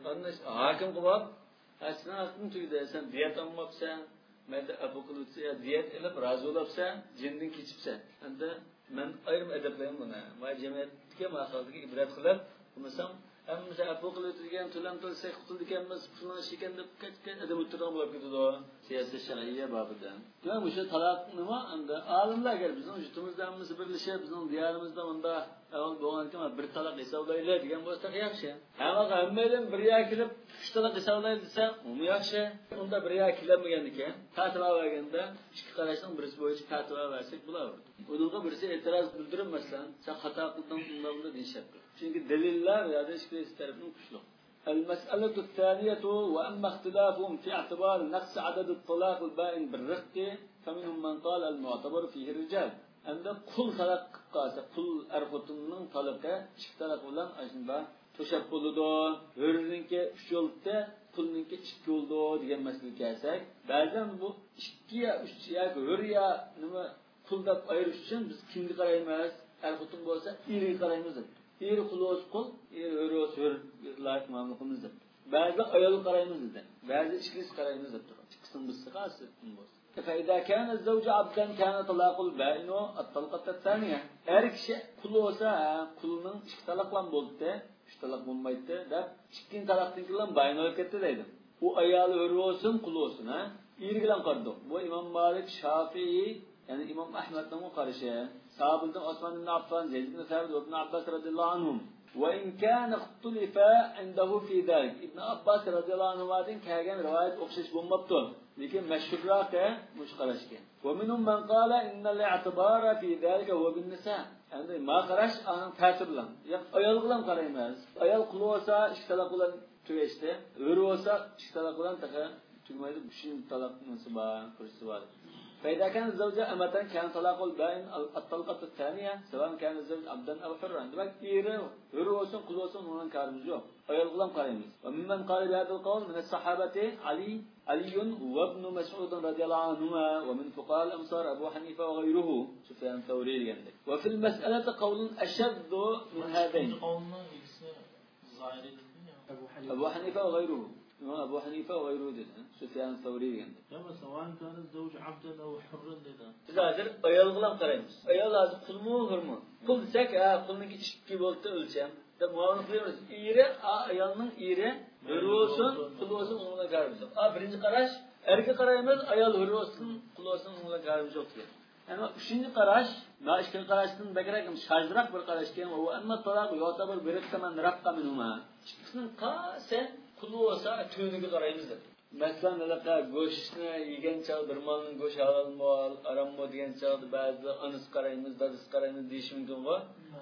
Hakim kıvap aslında hakkın tügüdü. Sen diyet almapsan, meyde efu kılası ya diyet elip razı olapsa, cindin keçipse. Anda ben ayrım edepleyim buna. Vay cemiyetke makaldıki ibret kılır. Mesela hem mesela efu kılası diyen tülen tül seyh kutul diken mes falan şiken de kaç kaç edem oturan bulup gidiyor o siyaset şer'iyye babıdan. Yani bu şey talak nima anda alimler gel bizim jutumuzdan biz birleşe bizim diyarımızda onda evvel boğanken bir talak hesaplayla diyen bu istek yaxşı. Ama hammadan bir ya kilip üç talak hesaplayla desa onu yaxşı. Onda bir ya kilemegandike fatva berganda ikki qarashdan birisi bo'yicha fatva versek bo'laverdi. Bunga birisi e'tiroz bildirib masalan sen xato qilding bunda bunda deyishadi. Çünkü deliller ya da işkilesi tarafının kuşlu. المسألة الثانية وأما اختلافهم في اعتبار نقص عدد الطلاق البائن بالرق فمنهم من قال المعتبر فيه الرجال. عند كل خلق قاسة كل أرفتنن طلقة اشترك ولن أجنبا تشبهلدو hürrünki üç yolda kulninki iki yolda diyen mesele gelsek bazen bu ikiye üç ya hür ya nima kulda ayırış için biz kimni qaraymiz erxutun bo'lsa iri qaraymiz. Eri kuluğuz kul, eri örüyoruz, hür, layık mamlukumuz da. Bazı ayol karayımız da. Bazı işkiz karayımız da. Çıksın bu sıkası. فإذا كان الزوج عبدا كان طلاق البائن الطلقة الثانية. Her kişi kul olsa, kulunun iki talaklan boldu, üç talak bulmaydı da, çıkkın talaktınkılan bayin olup etti deydim. Bu ayalı hür olsun, kul olsun ha. İrgilen kardım. Bu İmam Malik, Şafii, yani İmam Ahmet'le o karşı. Sahabıdan Osman ibn Affan, Zeyd ibn Sabit ve İbn Abbas radıyallahu anhum. Ve in kana ihtulifa indahu fi zalik. İbn Abbas radıyallahu anhu'dan kelgen rivayet okşaş bulmaptı. Lekin meşhurrak muş qarashga. Ve minhum man qala innal i'tibara fi zalika huwa bin nisa. Endi ma qarash aning ta'sir bilan. Yo'q, ayol bilan qaraymiz. Ayol qul bo'lsa, ikki talaq bilan tugashdi. Hur bo'lsa, ikki talaq bilan taqa tugmaydi. Uchinchi talaq nasib var, kursi var. فإذا كان الزوجة أمة كان طلاق البائن الطلقة الثانية سواء كان الزوج عبدا أو حرا. demek iri hürüyorsun kuluyorsun onun karımız yok. Ayılgılam karımız. وممن قال بهذا القول من الصحابة علي علي وابن مسعود رضي الله عنهما ومن فقهاء الأمصار أبو حنيفة وغيره سفيان الثوري عندك. وفي المسألة قول أشد من هذين. أبو حنيفة وغيره. أبو حنيفة وغيره dedi. Süfyan Thawri geldi. Ama سواء كان الزوج عبدا أو حرا dedi. Biz hazır ayolgılam qaraymiz. Ayol hazır qul mu, hur mu? Qul desak, ha, qulniki ikki bo'lsa o'lcham. Da muavin qilamiz. Iri, ayolning iri hur bo'lsin, qul bo'lsin, unga qaraymiz. A birinchi qarash, erga qaraymiz, ayol hur bo'lsin, qul bo'lsin, unga qaraymiz yo'q degan. Ama üçüncü qarash, ma ikkinchi qarashdan bakrak, shajroq bir qarash ekan, u amma talaq yo'tabir biriktaman raqqa minhuma. Ikkisining qasi qul bo'lsa, to'niga qaraymiz dedi. Masalan, alaqa go'shtni yegan chaq bir molning go'shti halol mol, aram mol degan chaqda ba'zi anis qaraymiz, dadis qaraymiz deyish mumkin-ku.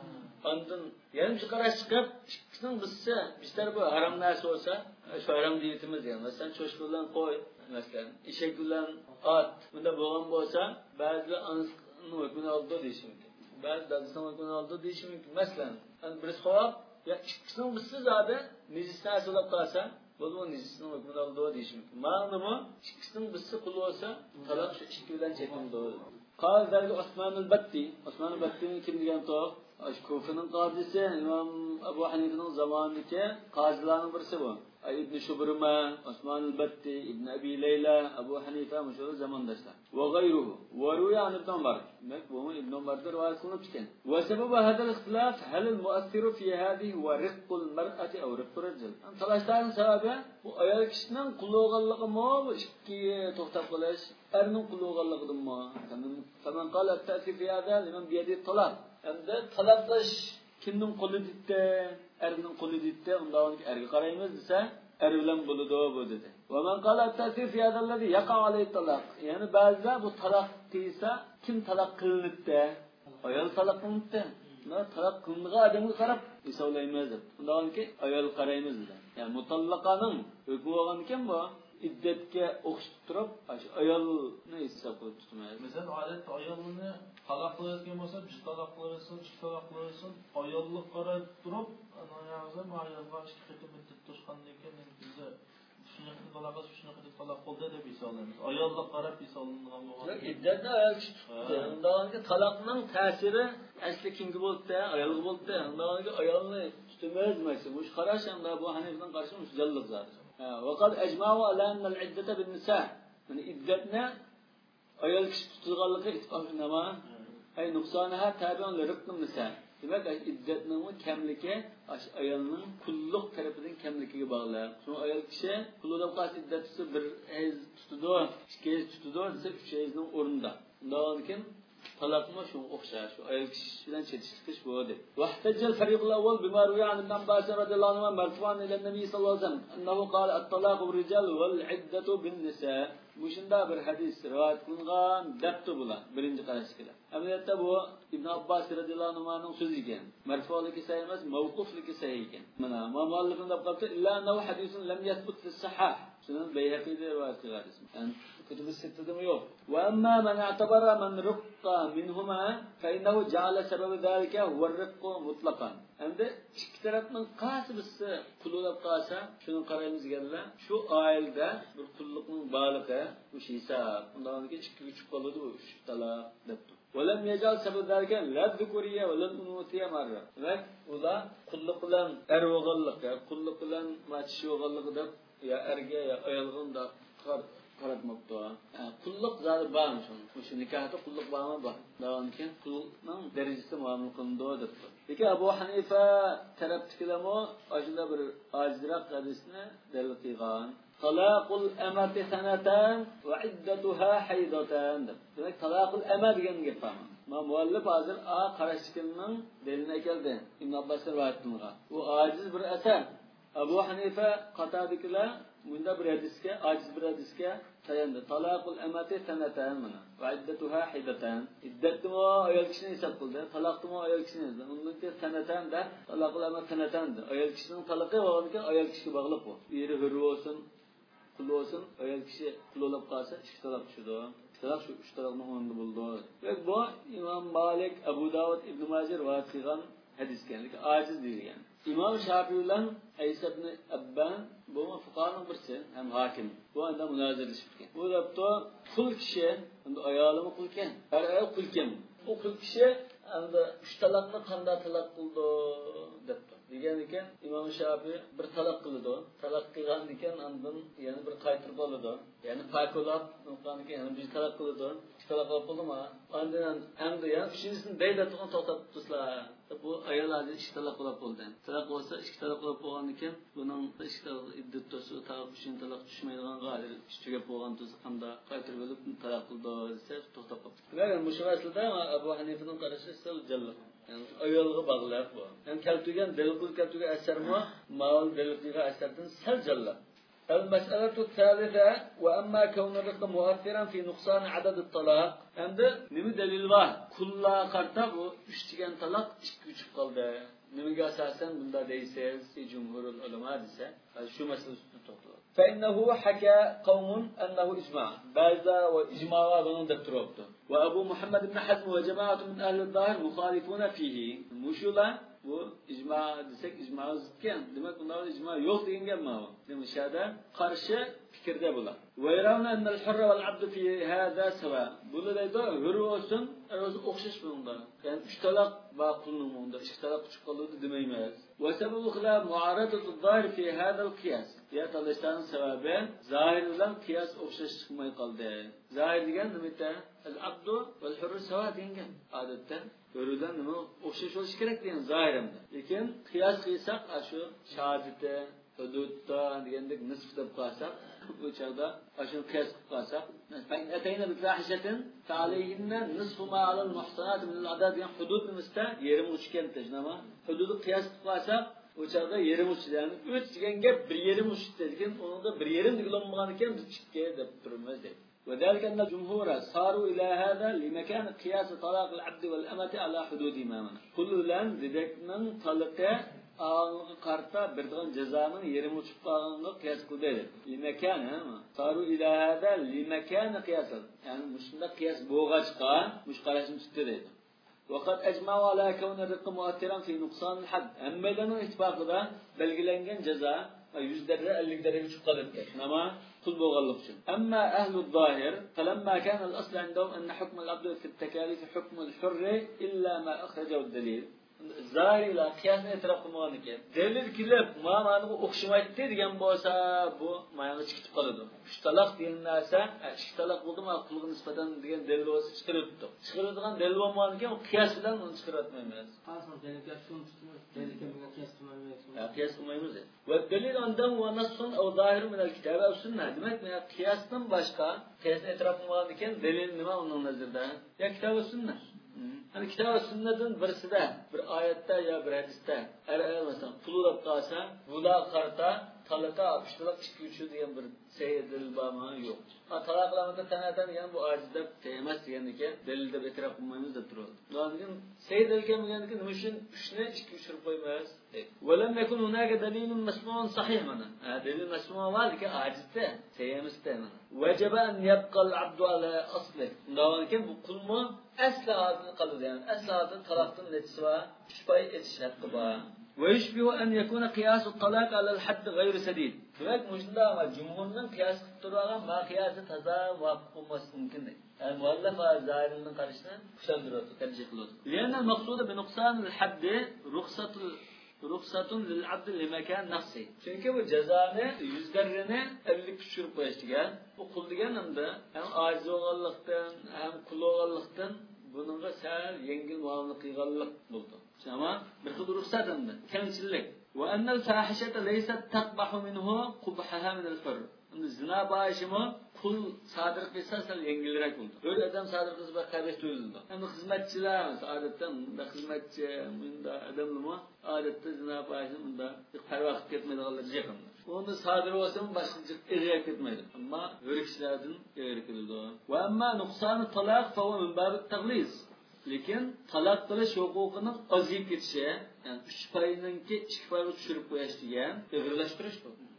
Ondan yana bir qarash chiqib, ikkisining bizsa, bizlar bu harom narsa bo'lsa, shu harom deyitimiz yani. Masalan, cho'shqa bilan qo'y, masalan, eshak bilan ot, bunda bo'lgan bo'lsa, ba'zi anisni hukmini oldi deyish mumkin. Ba'zi dadisning hukmini oldi deyish mumkin. Masalan, birisi qo'yib, ya ikkisining bizsa zodi nejisni asolab qolsa, bu nejisning hukmini oldi deyish mumkin. Ma'lumi, ikkisining bizsa qul bo'lsa, taloq shu ikki bilan chekindi. Qal zalga Osman al-Batti, Osman al-Battining kim degan to'q? Kufa'nın qazisi İmam Abu Hanifa'nın zamanındaki qazilarning birisi bu. İbn Şubruma, Osman al-Batti, İbn Abi Leyla, Abu Hanifa müşhur zamandaşlar. Ve gayruhu. Ve ruya an İbn Ömer. Demek bu İbn Ömer'de rivayet kılıp çıkan. Ve sebebi hada ihtilaf hal muassiru fi hadihi ve riqqul mar'ati ev riqqur rajul. Talaşların sebebi bu ayol kişinin qul bo'lganligi mi, bu ikki to'xtab qolish, erning qul bo'lganligidan mi? Faman qala at-ta'sir fi hada liman bi yadi talaq. Endi talaqlash kimning qo'li deydi, erning qo'li deydi, undan erga qaraymiz desa, er bilan bo'ladi bu dedi. Va man qala at-ta'sir fi hada alladhi yaqa alayhi talaq. Ya'ni ba'zida bu talaq deysa, kim talaq qilinibdi? Ayol talaq qilinibdi. Buni talaq qilingan odamga qarab hisoblaymiz. Undan keyin ayol qaraymiz dedi. Ya'ni mutallaqaning hukmi bo'lgan ekan bu iddatga o'xshatib turib, ayolni hisob qilib tutmaydi. Masalan, odatda ayolni talaq qilayotgan bo'lsa, bir talaq qilaversin, ikki talaq qilaversin, ayollik qarab turib, ana yog'za ayolga ikki qatim muddat to'shqandan keyin bizda shunaqa talaq qilib, shunaqa talaq qildi deb hisoblaymiz. Ayollik qarab hisoblangan bo'lgan. Iddatda ayol tutdi. Undan keyin talaqning ta'siri asli kimga bo'ldi? Ayolga bo'ldi. Undan keyin ayolni tutmaymiz. Bu qarash ham bu Hanifning qarashi mujalliq zot. وقد أجمعوا على أن العدة بالنساء من عدتنا أيال كشف تغلقة إتقاف النما أي نقصانها تابع لرق النساء. demek iddatning kamligi ayolning qulluq tarafidan kamligiga bog'liq. Shu ayol kishi qulluq qilsa iddati bir ayz tutadi, ikki ayz tutadi desa uch ayzning o'rnida. Undan keyin talaqma shu o'xshash, shu ayol kishi bilan chetishtish bo'ladi. Vahtajal fariqul awwal bima ruya an ibn Abbas radhiyallohu anhu marfu'an ila nabiy sallallohu alayhi vasallam annahu qala at-talaqu bir-rijal wal 'iddatu bin-nisa. Mushunda bir hadis rivoyat qilingan debdi bular birinchi qarashga. Amaliyotda bu ibn Abbas radhiyallohu anhuning so'zi ekan. Marfu'ligi sahih emas, mavqufligi sahih ekan. Mana muallifning deb qoldi illa annahu hadisun lam yathbut fi as-sahih. Sunan Bayhaqiyda rivoyat qilingan. كتب الستة يوم وأما من اعتبر من رق منهما فإنه جعل سبب ذلك هو الرق مطلقا عند اكترت من قاسب قلوب قاسا شنو قرأيمز قالنا شو آيلده bir قلوبның بالغة وش حساب ondan ki iki üç قلوب وش تلا دبتو ولم يجعل سبب ذلك لا الذكورية ولا الأنوثية مرة demek o da قلوب bilen er oğallık ya قلوب bilen maçı oğallık da ya erge ya ayalğın da qaratmoqda. Qulluq zoti bormi shuni? O'sha nikohda qulluq bormi bor. Davomdan keyin qulluqning darajasi muomala qilindi debdi. Lekin Abu Hanifa tarafdikilamo ashunda bir ojizroq hadisni dalil qilgan. Talaqul amati sanatan va iddatuha haydatan. Demak talaqul ama degan gap bor. Ma muallif hozir a qarashkining dalilini keldi. Ibn Abbas rivoyat qilgan. U ojiz bir asar. Abu Hanifa qatadikilar bunda bir hadisga, aciz bir hadisga tayandı. Talaqul amati sanatan mana va iddatuha haydatan. Iddatmu ayol kishini hisob qildi. Talaqmu ayol kishini. Undan keyin sanatan da talaqul amat sanatan da. Ayol kishining talaqi bo'lganki ayol kishiga bog'liq bu. Eri hur bo'lsin, pul olsun, ayol kishi pul olib qolsa, ikki talaq tushdi. Talaq shu uch talaqning o'rnida bo'ldi. Va bu Imom Malik, Abu Dawud, Ibn Majah rivoyat qilgan hadis ekan, lekin ojiz deyilgan. Imom Shafiy bilan Aysha ibn Abban bu fuqaroning birisi, ham hokim. Bu anda munozirlashib ketgan. Bu dabto qul kishi, unda ayolimi qul ekan, har ayol qul ekan. O qul kishi anda uch talaqni qanday talaq qildi debdi. Degan ekan, Imom Shafiy bir talaq qildi. Talaq qilgan ekan, andan yana bir qaytirib oldi. Ya'ni fakolab qilgan ekan, yana bir talaq qildi. Talaq qildimi? Ondan endi yana uchinchisini deyda turgan to'xtatib tuslar. Bu ayollarning ikki talaq qilib bo'ldi. Talaq bo'lsa ikki talaq qilib bo'lgan ekan, buning ikki talaq iddat to'si talaq uchun talaq tushmaydigan g'alir ishtiga bo'lgan to'si hamda qaytirib olib talaq qildi desa to'xtab qoldi. Lekin bu masalada Abu Hanifaning qarashi sal jalla. Yani ayolga bağlab bu. Yani keltigen delil keltigen esermi, mal delilga eserden sal jalla. المسألة الثالثة وأما كون الرق مؤثرا في نقصان عدد الطلاق عند نمي دليل var كلها قرطة bu üçtigen talak iki üç kaldı nimiga asasen bunda değilse cumhur ulema dese şu mesele üstüne toplu فإنه حكى قوم أنه إجماع بعضا وإجماع bunun deptroptu وأبو محمد بن حزم وجماعة من أهل الظاهر مخالفون فيه مشولا bu icma desek icma zıtken demek bunlar icma yok deyin gelme ama demişada karşı fikirde bular. Ve yaravna ennel hurra vel abdu fi hâzâ seva. Bunu da hürü olsun, arası okşaş bunda. Yani üç talak bağ kulunun bunda, iki talak küçük kalırdı demeyemez. Ve sebebu khilâ muaradatu zahir fi hâzel kıyas. Ya talıştanın sebebi zahirden kıyas okşaş çıkmayı kaldı. Zahir diyen demek de el abdu vel hurru seva deyin gel. Adetten. Görülen nima o'xshash bo'lishi kerak degan zohirimda. Lekin qiyos qilsak, shu shahadati, hududda degandek nisf deb qolsak, bu chaqda shu qiyos qilib qolsak, atayna bi fahishatin fa alayhinna nisfu ma ala al muhsanat min al adad degan hudud nimasta yigirma uch keldi. Nima? Hududni qiyos qilib qolsak, o çağda yigirma uch yani uch degan gap bir yigirma uch degan, onda bir yarim degan ekan biz ikki deb turibmiz deb. وذلك أن الجمهور صاروا إلى هذا لمكان قياس طلاق العبد والأمة على حدود إمامنا. كل لان ذلك من طلقة ağırlığı karta birden cezanın yirmi uçuk ağırlığı kıyas kudeli. Limekan ama. Saru ilahada limekan kıyas. Yani müşünde kıyas boğaçka, müşkarasını tuttu dedi. Vakat ecma'u ala kevne rıkkı muattiran fi nuksanil had. Emmelerin ittifakıda belgelengen ceza yüzlerde elli derece çıkalıp ama kul boğallık için. Ama ehlü zahir felemma kana al-asl indahum enne hukmul abdu fi tekalif hukmul hurri illa ma akhrajahu delil. Zahir ila kıyasını etraf kılmagan ekan. Delil kilip ma'noni o'xshamaydi degan bo'lsa, bu ma'noga chiqib qoladi. Uch talaq degan narsa, ikki talaq bo'ldimi, qulga nisbatan degan delil bo'lsa chiqaribdi. Chiqaradigan delil bo'lmagan ekan, qiyos bilan uni chiqaratmaymiz. Qasam delilga shuni tutib, delilga bilan qiyos qilmaymiz. Ha, qiyos qilmaymiz. Va delil ondan va nassun aw zahir min al-kitab va sunnah. Demak, men qiyosdan boshqa, qiyosni etraf qilmagan ekan, delil nima uning nazarda? Ya kitob va sunnah. Hani kitap ve sünnetin birisinde, bir ayette ya bir hadiste, er er mesela pululap kalsa, bula karta, talaka, apıştırlak, iki üçü diyen bir seyir delil bağımı yok. Ha talaklamada tanıdan yani bu acizde teymez diyen ki, delilde betiraf bulmayımız da durur. Doğan seyir delilken yani ki, nümüşün üçüne iki üçür koymaz. وَلَمْ يَكُنْ هُنَاكَ دَلِيلٌ مَسْمُعٌ صَحِيحٌ مَنَا. Delil mesmu'a var ki acizde, teyemizde. وَجَبَ أَنْ يَبْقَ الْعَبْدُ عَلَى أَصْلِهِ. Doğan ki bu kul mu? Asla adını kalır yani. Asla adını talaktın netisi var. Şüphay etiş hakkı var. وَيُشْبِهُ أَنْ يَكُونَ قِيَاسُ الطَّلَاقِ عَلَى الْحَدِّ غَيْرِ سَدِيدٍ. Demek müştünde ama cumhurunun kıyas kıptırılan ma kıyası taza vakıf olması mümkün değil. Yani muallaf zahirinin karşısına kuşandırıyordu, tercih kılıyordu. لِيَنَّ الْمَقْصُودَ بِنُقْصَانِ الْحَدِّ رُخْصَةُ ruhsatun lil abd li mekan nafsi. Çünkü bu cezanı yüzlerini elli küçülüp koyuştugan. Bu kul deganimda hem aciz olganlıktan hem kul olganlıktan bununla sal yengil muamele qilganlik bo'ldi. Ama bir xil ruhsat endi, kamchilik. Ve ennel fahişete leysat taqbahu minhu qubhaha min al-hurr. Zina başımı kul sadır kılsa sal yengilrek oldu. Böyle adam sadır kılsa bak kardeş dövüldü. Hem hizmetçiler adetten da hizmetçi bunda adamlı mı adette zina başımı bunda her vakit gitmedi kalacak onlar. Onu sadır olsa başlıcık eriyek etmedi. Ama böyle kişilerden eriyek edildi o. Ve amma nuksanı talak fava min babı tagliz. Lekin talak qilish huquqining ozib ketishi, yani üç payninki iki payga tushirib qo'yish degan, og'irlashtirish bu.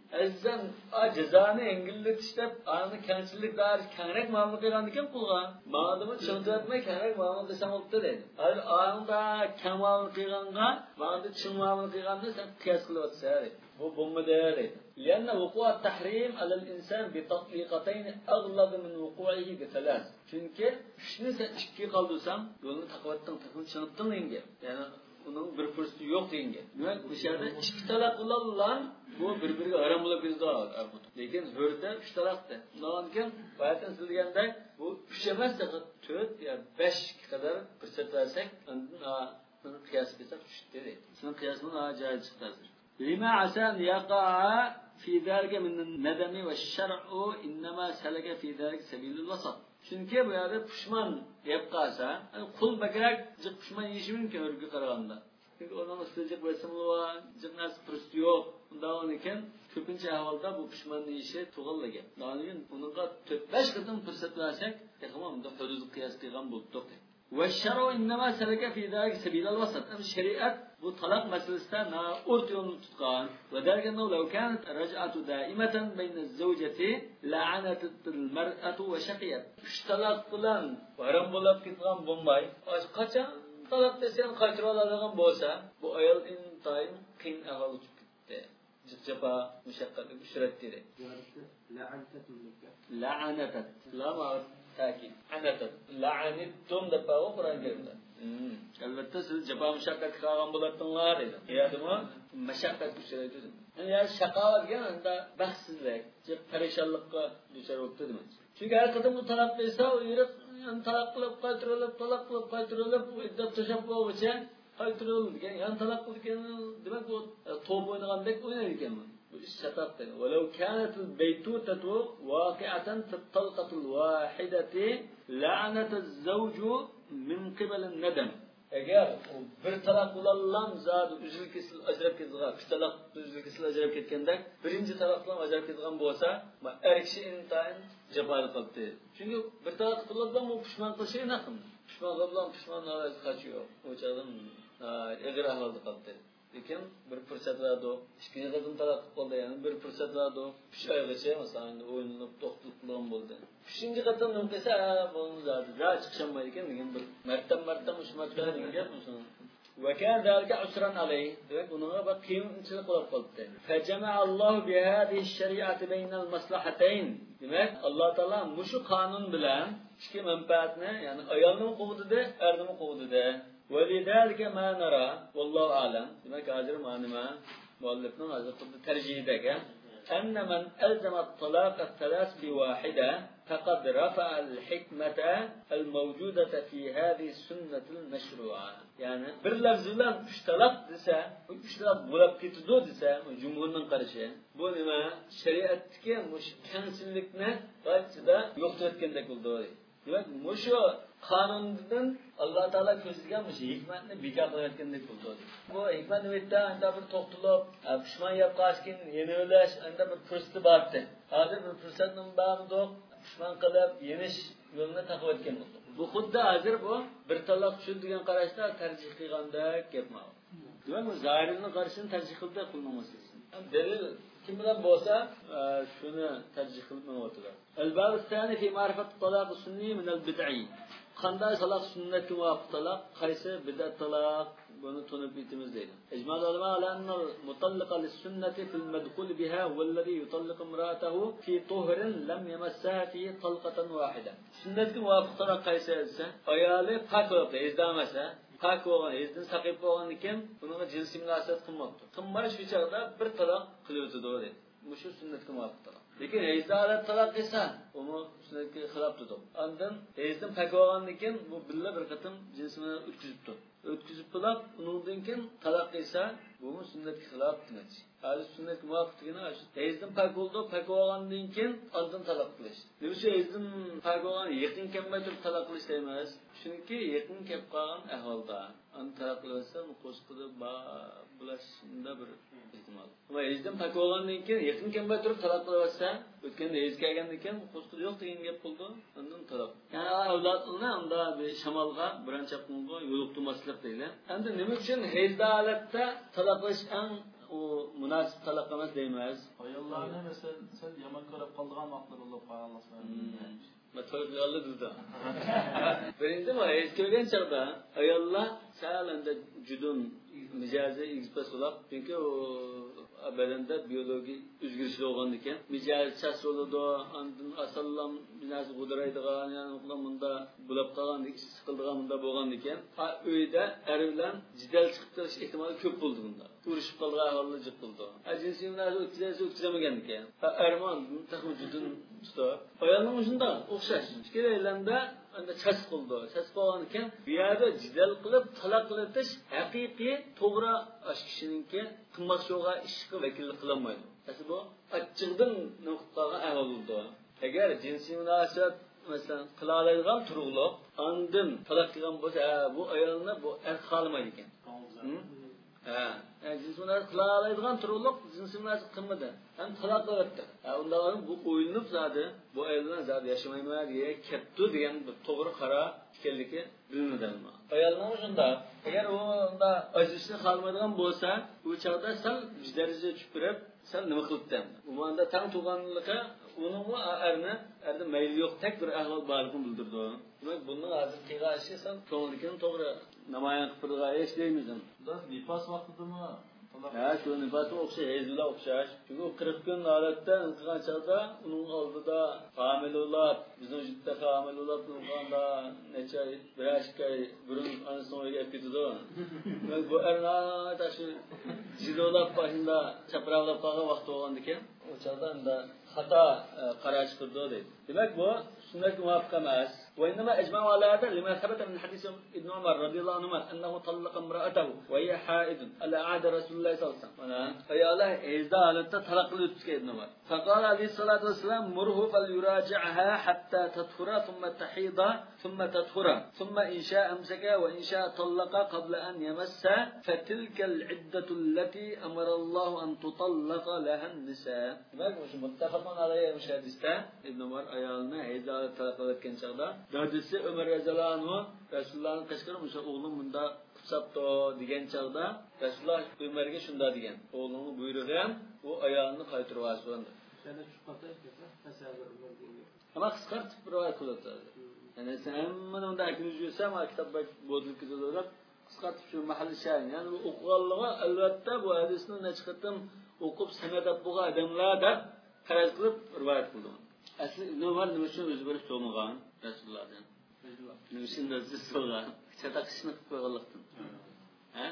azizam cezani engilletishib ani kanchilik dar kanrak ma'lum qilgandan keyin qilgan ma'lumni tushuntirmay kanrak ma'lum qilsam bo'pti dedi hozir anda kam ma'lum qilganga ma'lumni tushun ma'lum qilganda sen qiyos qilyapsan bu bo'lmadi dedi لأن وقوع التحريم على الإنسان بتطبيقتين أغلظ من وقوعه بثلاث. Çünkü şunu sen ikki qaldırsan, yolunu taqvatdan taqvat çanıptın denge. Yani onun bir fırsatı yok denge. Demek bu şerde ikki talaq ulanlan bu bir-biriga haram bo'lib bizda. Lekin hurda uch talaqda. Undan keyin bayatdan sizganda bu uch emas, to'rt ya besh qadar fursat bersak, undan qiyos qilsak uch dedi. Sizning qiyosini ajoyib chiqdi. لما عسى أن يقع في ذلك من الندم والشرع إنما سلك في ذلك سبيل الوسط. Çünkü bu yerde pişman yapkarsa, yani kul bakarak cık pişman yiyişi mümkün örgü kararında. Çünkü ondan ısıtacak vesimli var, cık nasıl fırsatı yok. Daha onun için köpünce ahvalda bu pişman yiyişi tuğalla gel. Daha onun için onunla dört beş kadın fırsat versek, ya tamam da hudud kıyas kıygan bulduk. والشرع إنما سلك في ذلك سبيل الوسط. أم الشريعة بطلاق مسلسة نا أرتيون تتقان وذلك أنه لو كانت الرجعة دائمة بين الزوجة لعنت المرأة وشقيت. اشتلاق فلان وهرم بولاب كتغان بومباي قاچا طلاق تسيان قاچرال alağın bolsa bu ayol intayın qin ahval çıktı. Cıcaba müşaqqatüşret dedi. La'anatat. Lama takid. Anatat. La'anittum da bağı Kur'an geldi. Elbette siz ceba müşaqqat qilgan bo'lardinglar dedi. Yadimi? Müşaqqat uchraydi. Yani ya shaqovat deganda baxtsizlik, parishonlikqa duchor bo'libdi demak. Chunki har qadam bu talab qilsa, u yurib talab qilib, qaytarilib, talab qilib, qaytarilib, bu iddat tashabb bo'yicha qaytarilib degan, yani talab qilgan demak bu to'p o'ynagandek o'ynaydi ekan. Bu ish shatoq dedi. "Walau kanat al-baytutatu waqi'atan fi at-talqati al-wahidati la'anat az-zawju min qibal an-nadam." Agar bir talaq ulanlam zat uzil kesil ajrab ketgan, uch talaq uzil kesil ajrab ketganda, birinchi talaq bilan ajrab ketgan bo'lsa, er kishi intayin jabal qildi. Chunki bir talaq ulandan u pushmon qilishi naqim. Pushmon bilan pushmon norozi qochiyor. O'chadan egri ahvolda qoldi. Lekin bir fursat berdi. Ikkinchi qadam talaq qildi, yani bir fursat berdi. uch oygacha masalan o'yinib to'xtatib qilgan bo'ldi. Uchinchi qadam nima qilsa, bo'ldi zodi. Ja chiqshamaydi ekan degan bir martam martam uch marta degan gap bo'lsin. Va kan zalika usran alay. Demak, unga bir qiyinchilik qilib qoldi. Fajama Alloh bi hadhihi ash-shari'ati baynal maslahatayn. Demak, Alloh taolo mushu qonun bilan ikki manfaatni, ya'ni ayolning quvvitida, erning quvvitida ولذلك ما نرى والله أعلم بما كاجر ما نما مؤلفنا هذا قد ترجيدك أن من ألزم الطلاق الثلاث بواحدة فقد رفع الحكمة الموجودة في هذه السنة المشروعة. يعني باللفظ لم اشتلق دسا اشتلق بولاب كتدو دسا جمهور من قرشة bu nima shariatga mush kamchilikni qaytida yo'qotgandek bo'ldi. Demak, mushu qonundan Alloh taolo ko'rsatgan mush hikmatni bekor qilayotgandek bo'ldi. Bu hikmat nimadan anda bir to'xtalib, pushmon yap qashkin, yeni o'lash, anda bir fursat bordi. Hozir bir fursatning bordi, pushmon qilib, yenish yo'lini taqib bo'ldi. Bu xuddi hozir bu bir taloq shu degan qarashda tarjih qilganda gapma. Demak, bu zohirni qarashini tarjih qilib qilmamoqsiz. Dalil kim bilan bo'lsa, shuni tarjih qilib o'tadi. Al-bab al-thani fi ma'rifat at-talaq as-sunni min al-bid'i. Qanday talaq sunnatga muvofiq talaq, qaysi bid'at talaq buni tunib yetimiz deydi. Ijma' ulama anna al-mutallaqa lis-sunnati fil madkhul biha wallazi yutalliqu imra'atahu fi tuhrin lam yamassaha fi talqatan wahida. Sunnatga muvofiq talaq qaysi esa, ayoli pak bo'lib, ezdamasa, pak bo'lgan, ezdin saqib bo'lgandan keyin unga jinsiy munosabat qilmoqdi. Qilmay shu chog'da bir talaq qilyotdi deydi. Bu shu sunnatga muvofiq talaq. Lekin heyzalat talaq qilsa, uni sunnatga xilof tutdi. Ondan heydin pak bo'lgandan keyin bu billa bir qatim jinsini o'tkazibdi. O'tkazib qilib, undan keyin talaq qilsa, bu sunnatga xilof demak. Hali sunnatga muvofiq degani shu. Heydin pak bo'ldi, pak bo'lgandan keyin ondan talaq qilish. Nima heydin pak bo'lgan yaqin kelmay turib talaq qilish emas. Chunki yaqin kelib qolgan ahvolda uni talaq qilsa, u qo'shqida bulashda bir ehtimol. Va heydin pak bo'lgandan keyin yaqin kelmay turib talaq qilsa, o'tganda hez kelgandan keyin qo'shqida yo'q degan gap bo'ldi, ondan talaq. Ya'ni avlodni unda bir shamolga birinchi qilmoqqa yo'liqtirmaslik deydi. Endi nima uchun hezda holatda talaq qilish eng u munosib taloq emas deymiz. Ayollarni mesela sen yaman ko'rib qolgan vaqtlar bo'lib qolganlar. Ma to'yib yoldi dedi. Birinchi ma hech ko'rgan chaqda ayollar salanda judun mijozi igizpas bo'lib, chunki u bedende biyologik o'zgarishlar bo'lgan ekan. Mijoz chassoladi, andin asallam binasi g'udraydigan, ya'ni bunda bo'lib qolgan, siqildigan bunda bo'lgan ekan. Ha uyda er bilan jidal chiqib turish ehtimoli ko'p bo'ldi bunda. Urushib qolgan aholi jiq bo'ldi. Ajinsi bilan o'tkazib o'tkazamagan ekan. Ha ermon taxmin judun tutib. Ayolning shunda o'xshash. Ikkalalanda anda chas qildi. Chas qolgan ekan, bu yerda jidal qilib taloq qilitish haqiqiy to'g'ri ash kishiningki qilmoqchiga ishqi vakillik qilolmaydi. Asli bu achchiqdan nuqtaga ahvol bo'ldi. Agar jinsiy munosabat masalan qila oladigan turug'liq andin taloq qilgan bo'lsa, bu ayolni bu er xolimaydi ekan. Ha, jinsiy munosabat qila oladigan turug'liq jinsiy munosabat qilmadi. Ham taloq qilibdi. Ha, unda bu o'yinib zodi, bu ayol bilan zodi yashamayman deya ketdi degan bir to'g'ri qara ekanligi bilinadi. Ayolning shunda, agar u unda ajishni xolmaydigan bo'lsa, u chaqda sal darajaga tushib kirib, sal nima qilibdi? Bu manda tang tuganligi uning bu erni, erda mayli yo'q, tek bir ahvol borligini bildirdi. Demak, bunning hozir qilgashi sal ko'ngilga to'g'ri namoyon qilib turgan ish deymiz. Bunda nifas vaqtidami? Ha, shu nifasga o'xshash, hezbilar o'xshash. Chunki qirq kun holatda qilgan chaqda uning oldida homilalar, bizning jidda homilalar bo'lganda necha bir oy burun ana so'ngiga ketdi. Men bu erna tashi jidolab başında chapraqlab qolgan vaqt bo'lgan ekan, o chaqda unda xato qarash qildi deydi. Demak, bu sunnatga muvofiq emas. وإنما أجمع على هذا لما ثبت من حديث ابن عمر رضي الله عنهما أنه طلق امرأته وهي حائض على عهد رسول الله صلى الله عليه وسلم. فيا الله إذا علت طلق لتك ابن عمر. فقال عليه الصلاة والسلام مره فليراجعها حتى تطهر ثم تحيض ثم تطهر ثم إن شاء أمسك وإن شاء طلق قبل أن يمس فتلك العدة التي أمر الله أن تطلق لها النساء. مش متفق عليه مش حديثه ابن عمر أيالنا إذا طلق لتكن شغله. Dadisi Ömer radhiyallohu anhu Rasulullah'ın qışqırib o'sha o'g'lim bunda qilsabdi degan chaqda Rasululloh Ömerga shunda degan. O'g'limning buyrug'i ham u ayolni qaytarib olsin. Yana shu qata tasavvur bo'lgan. Ama qisqartib rivoyat qiladi. Ya'ni sen mana unda akilib yursam, kitobda bo'dilib ketadi. Qisqartib shu mahalli shayn. Ya'ni bu o'qiganligi albatta bu hadisni nechiqatim o'qib sanadab bo'lgan odamlar deb qaror qilib rivoyat qildi. Asli Ibn Umar nima uchun o'zi bir so'magan Rasulullohdan? Nima uchun o'zi so'ragan? Chataqishni qilib qo'yganlikdan. Ha?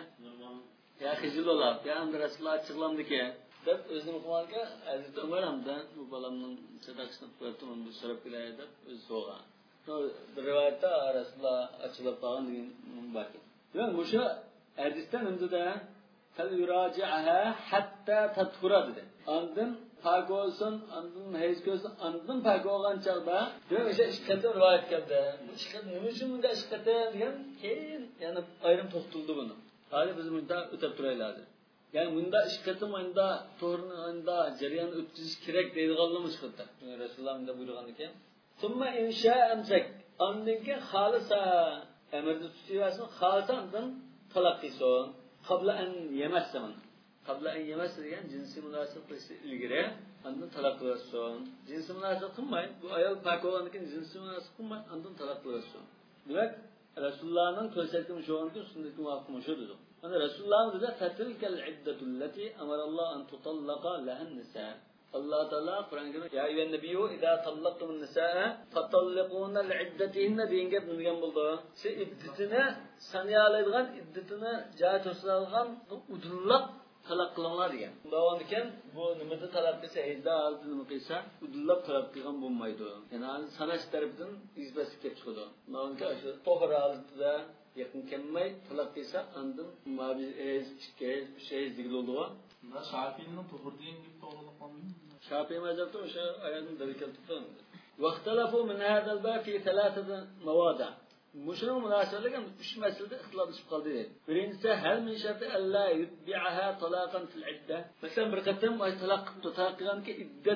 Ya xijilolab, ya endi Rasululloh chiqlamdiki, deb o'zini qilganga Hazrat Umar hamda bu bolamning chataqishni qilib qo'yibdi, uni so'rab kelay deb o'zi so'ragan. Bir rivoyatda Rasululloh ochilib qolgan degan bor. Demak, bu shu hadisdan undida kal yuraji'aha hatta tathura dedi. Ondan pak olsun, andın heyz olsun, andın pak olan çağda diyor işte işkete rivayet geldi. Bu işkete ne için bunda işkete diyen keyin yani ayrım tostuldu bunu. Hali biz bunda ötep duraylardı. Yani bunda işkete bunda torun anda cereyan ötüş kirek deydiğanlı mı işkete? Resulullah'ın da buyurgan iken. Thumma insha amsak. Andın ki halisa emrde tutuyorsun. Halisa andın talakkison. Qabla en yemezsen. Qabla en yemezse degan jinsi munosabat qilishni ilgari andin talab qilasiz. Jinsi munosabat qilmay, bu ayol pak bo'lgandan keyin jinsi munosabat qilmay andin talab qilasiz. Demak, Rasulullohning ko'rsatgan sho'nki sunnatga muvofiq shu dedi. Mana Rasululloh dedi fatilkal iddatul lati amaralloh an tutallaqa lahan nisa. Allah Taala Qur'onda ya ayyuhan nabiyyu idza tallaqtumun nisaa fatalliquna li'iddatihinna degan gap nima bo'ldi? Shu iddatini sanayoladigan, iddatini joy to'siladigan udullab talab qilinglar degan. Bundan keyin bu nimada talab qilsa, hezda oldi nima qilsa, udullab talab qilgan bo'lmaydi. Ya'ni sanash tarafidan izbasib kelib chiqadi. Bundan keyin shu to'g'ri oldida yaqin kelmay talab qilsa, andin mabiz ez, chikkez, şey zigildi. Bunda Shafi'ning to'g'ri degan gap to'g'riligimi? Shafi'i mazhabda o'sha oyatni dalil keltirdi. Vaqtalafu min hadal ba fi thalathati mawadi'. Mushrik munosabatlarga uch masalada ixtiloflashib qoldi. Birinchisi hal min sharti alla yutbi'aha talaqan fil idda. Masalan bir qatam ay talaq qilib talaq qilganki iddat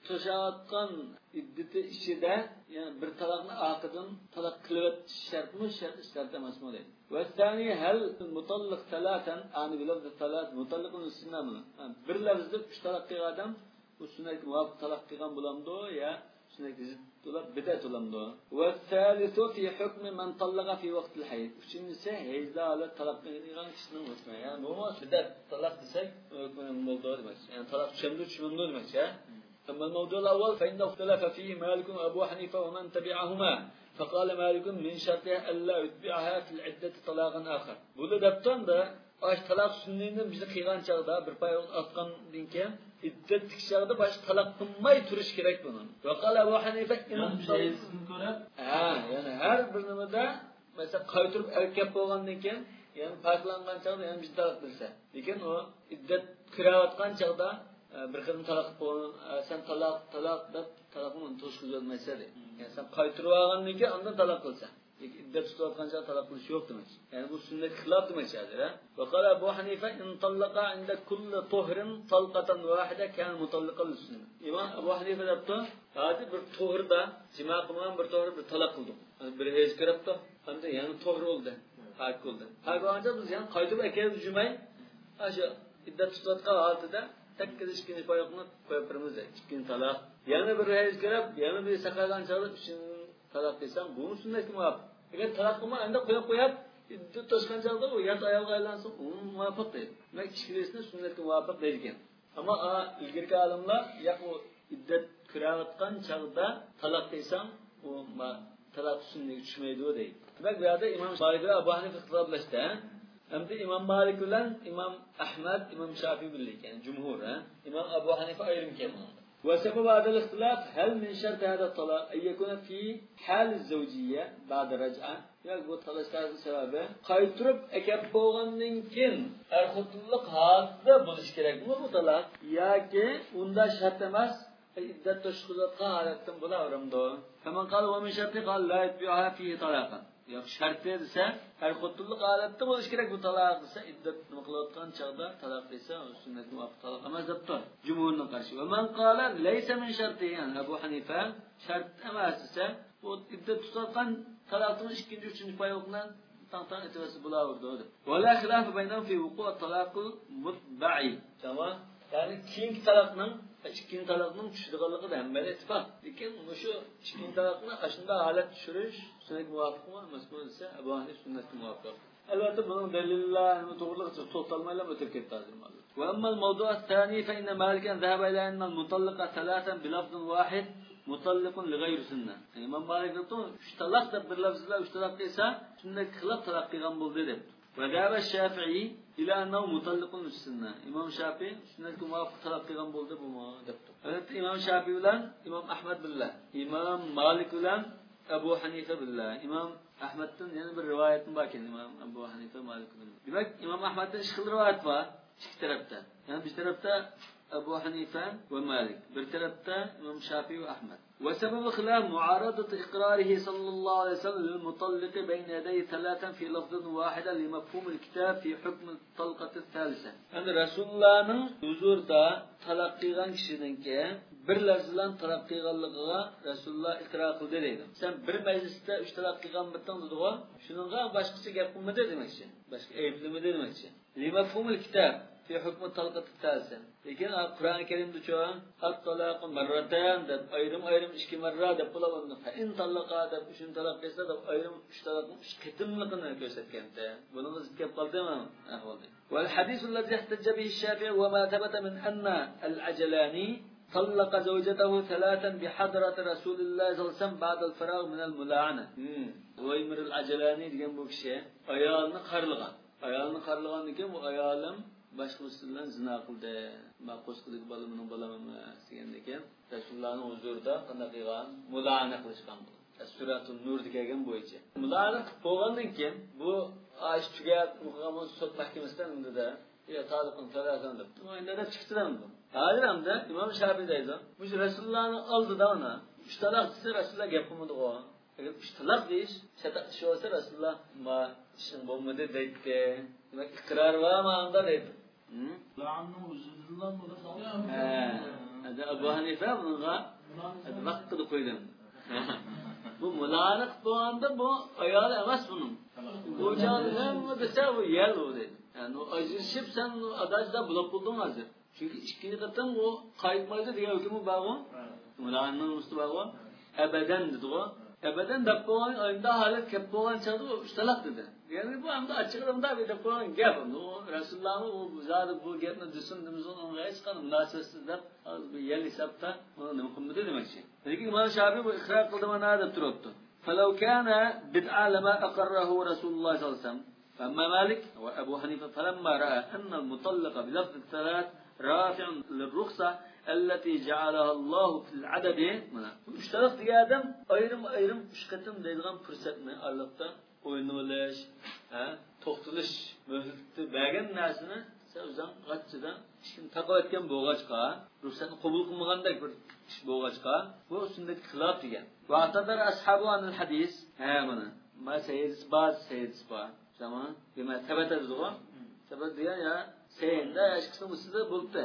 to'shayotgan iddati ichida yani bir talaqni oqidan talaq qilib shartmi shart shart emasmi deydi. Va thani hal mutalliq talatan ani bilafz talat mutalliqun sunnami. Bir lafzda uch talaq qilgan odam bu sunnatga muvofiq talaq qilgan bo'lamdi ya sunnatga zid bo'lib bidat bo'lamdi. Va thalithu fi hukmi man tallaqa fi vaqtil hayd. Uchinchisi hayzda holat talaq qilgan kishining hukmi. Yani bu bidat talaq desak hukmi bo'ldi demak. Yani talaq tushimdi tushimdi demak ya. أما الموضوع الأول فإنه اختلف فيه مالك وأبو حنيفة ومن تبعهما فقال مالك من شرطها ألا يتبعها في العدة طلاقا آخر. بودا دبتان دا أش طلاق سنينن bizi qilgan chaqda bir pay atqandan keyin iddat tikshag'da bosh talaq qilmay turish kerak buni. Vaqala Abu Hanifa imomni ko'rib, ha, ya'ni har bir nimada mesela qaytirib erkak bo'lgandan keyin, ya'ni farqlangan chaqda ham biz talaq bilsa. Lekin u iddat kirayotgan chaqda bir qizning talaq qo'ygan, sen talaq talaq deb talaqni to'shqizib olmaysan deydi. Yani sen qaytirib olgandan keyin undan talaq qilsan. iddat tutayotgancha talaq qilish yo'q demak. Ya'ni bu sunnatga xilof demakdir, ha. Va qala Abu Hanifa in tallaqa inda kulli tuhrin talqatan wahida kan mutalliqan lis-sunnah. Imom Abu Hanifa debdi, hozir bir tuhirda jima qilgan bir tuhir bir talaq qildik. Bir hech kiribdi, hamda yana tuhir bo'ldi. Haq bo'ldi. Haqoncha biz yani qaytib akab jumay, o'sha iddat tutayotgan holatda takkiz ikkinchi poyoqni qo'yib turamiz. Ikkinchi talaq. Yana bir hech kirib, yana bir saqagan chog'da uchinchi talaq desam, bu sunnatga muvofiq. Agar talaq qilma, endi qo'yib qo'yib, iddat to'shgan chog'da u yat oyoqqa aylansa, u muvofiq deydi. Demak, ikkilisini sunnatga muvofiq deydigan. Ammo ilgirki olimlar, yo'q u iddat kirayotgan chog'da talaq desam, u talaq sunnatga tushmaydi deydi. Demak, bu yerda Imom Malik va Abu Hanifa ixtiloflashdi. Hamda Imom Malik bilan Imom Ahmad, Imom Shafiy birlik, ya'ni jumhur, ha. Imom Abu Hanifa ayrim kelmoqda. وسبب هذا الاختلاف هل من شرط هذا الطلاق أن يكون في حال الزوجية بعد رجعة؟ يعني bu talaqın sebebi qaytırıp ekep boğandan keyin erxotluk halda buluş kerak mı bu talaq? Yoki unda şart emas, iddat to'shqizotgan holatdan bo'laveramdi. Kaman qala va min sharti qal la yatbiha fi talaqan. Yo'q sharti desa, erxotluk holatda bo'lish kerak bu talaq desa, iddat nima qilayotgan chaqda talaq desa, sunnatga muvofiq talaq emas debdi. Jumhurning qarshi. Va man qala laysa min sharti, yani Abu Hanifa shart emas desa, bu iddat tutayotgan talaqning ikkinchi, uchinchi payoqdan taqtan etvasi bo'laverdi dedi. Va la xilaf baynahum fi wuqu' at-talaqul mutba'i. Tamam. Yani keyingi talaqning ikkinchi talaqning tushirganligida hammada ittifoq. Lekin shu ikkinchi talaqni ashunda holat tushirish sunnatga muvofiqmi emasmi desa, Abu Hanifa sunnatga muvofiq. Albatta buning dalillarni to'g'riligicha to'xtalmaylar o'tib ketdi hozir. Va amma al-mawdu' ath-thani fa inna Malikan dhahaba ila anna al-mutallaqa thalathan bi lafzin wahid mutalliqun li ghayri sunnah. Imom Malik debdi, uch talaq deb bir lafzda uch talaq qilsa, sunnatga xilof talaq qilgan bo'ldi deb. Va dhahaba Shafi'i ila annahu mutalliqun lis-sunnah. Imom Shafi'i sunnatga muvofiq talaq qilgan bo'ldi bu debdi. Albatta Imom Shafi'i bilan Imom Ahmad billah, Imom Malik bilan Abu Hanifa billah. Imom Ahmaddan yana bir rivoyatim bor ekan, Imom Abu Hanifa Malik billah. Demak, Imom Ahmaddan ikki xil rivoyat bor, ikki tarafda. Yani bir tarafda Abu Hanifa ve Malik, bir tarafta İmam Şafii ve Ahmed. Ve sebebi khilaf muaradat iqrarihi sallallahu aleyhi ve sellem lil-mutalliq beyn yaday thalathan fi lafzin wahida li mafhum al-kitab fi hukm at-talqat ath-thalitha. Yani Resulullah'ın huzurda talaq qilgan kishininki bir lafz bilan talaq qilganligiga Rasululloh iqror qildi deydi. Sen bir majlisda uch talaq qilgan birding dedi-ku, shuningga boshqacha gap qilmadi demakchi. Boshqa ayblimidi demakchi. Li mafhum al-kitab fi hukm at-talqat ath-thalitha. Lekin Qur'oni Karimda cho'ng at-talaqu marratan deb ayrim ayrim ikki marra deb bo'ladi. Fa in talaqa deb uchinchi talaq qilsa deb ayrim uch talaqning uch qitimligini ko'rsatganda, buni zid gap qoldimi ahvolda. Wal hadith alladhi ihtajja bihi ash-Shafi'i wa ma thabata min anna al-Ajlani طلق زوجته ثلاثا بحضرة رسول الله صلى الله عليه وسلم بعد الفراغ من الملاعنة. ويمر العجلاني degan bu kishi ayolni qarlagan. Ayolni qarlagandan keyin bu ayolim boshqa bilan zina qildi. Ma qo'shqilik bolamning bolamimi degandan keyin Rasulullohning huzurida qanday qilgan? Mulaana qilishgan bu. Suratul Nur degan bo'yicha. Mulaana bo'lgandan keyin bu ish tugab, muqammol sud mahkamasidan undida ya taliqin taladan deb. Endi da chiqdidan bu. Hozir hamda Imom Shafiy deydi, bu Rasulullohning oldida ona uch talaq desa Rasululloh gap qilmadi o. Agar uch talaq deyish, chataq ish bo'lsa Rasululloh ma ishing bo'lmadi deydi. Demak iqror va ma'noda deydi. La'annu uzillan bo'ladi. Ha. Hadi Abu Hanife bunga vaqtida qo'ydim. Bu muloyiq bo'lganda bu ayol emas buning. Bu jonimni desa bu yel u dedi. Yani o ajrashib sen adajda bo'lib qolding hozir. Chunki ikkinchi qatam u qaytmaydi degan hukmi bor-ku. Muloyiqning usti bor-ku. Abadan dedi u. Abadan deb qo'ygan oyda holat kelib qolgan chog'da u ustalaq dedi. Yani bu hamda açıklamada bir de koyun gap. Resulullah'ın bu zaten bu gapni düşündüğümüz onun hech qanday munosabatsiz deb az bir yel hesabda uni muhimmi demek için. Lekin İmam Şafii bu ikrar qildi mana deb turibdi. فلو كان بدعة لما أقره رسول الله صلى الله عليه وسلم. فأما مالك وأبو حنيفة فلما رأى أن المطلق بلفظ الثلاث رافع للرخصة التي جعلها الله في العدد. اشترط يا آدم ayrım ayrım üç katım deydigan fursatni Allohda o'ynolish, ha, to'xtalish muhlatni bergan narsani sen o'zing g'achchidan ishni taqoyotgan bo'lg'achqa, ruxsatni qabul qilmagandek bir ish bo'lg'achqa, bu sunnat xilof degan. Va atadar ashabu anil hadis, ha mana, ma sayyid baz sayyid ba, tamam, bima tabata zuwa, tabat degan ya, sayyidda ishqisini ustida bo'ldi.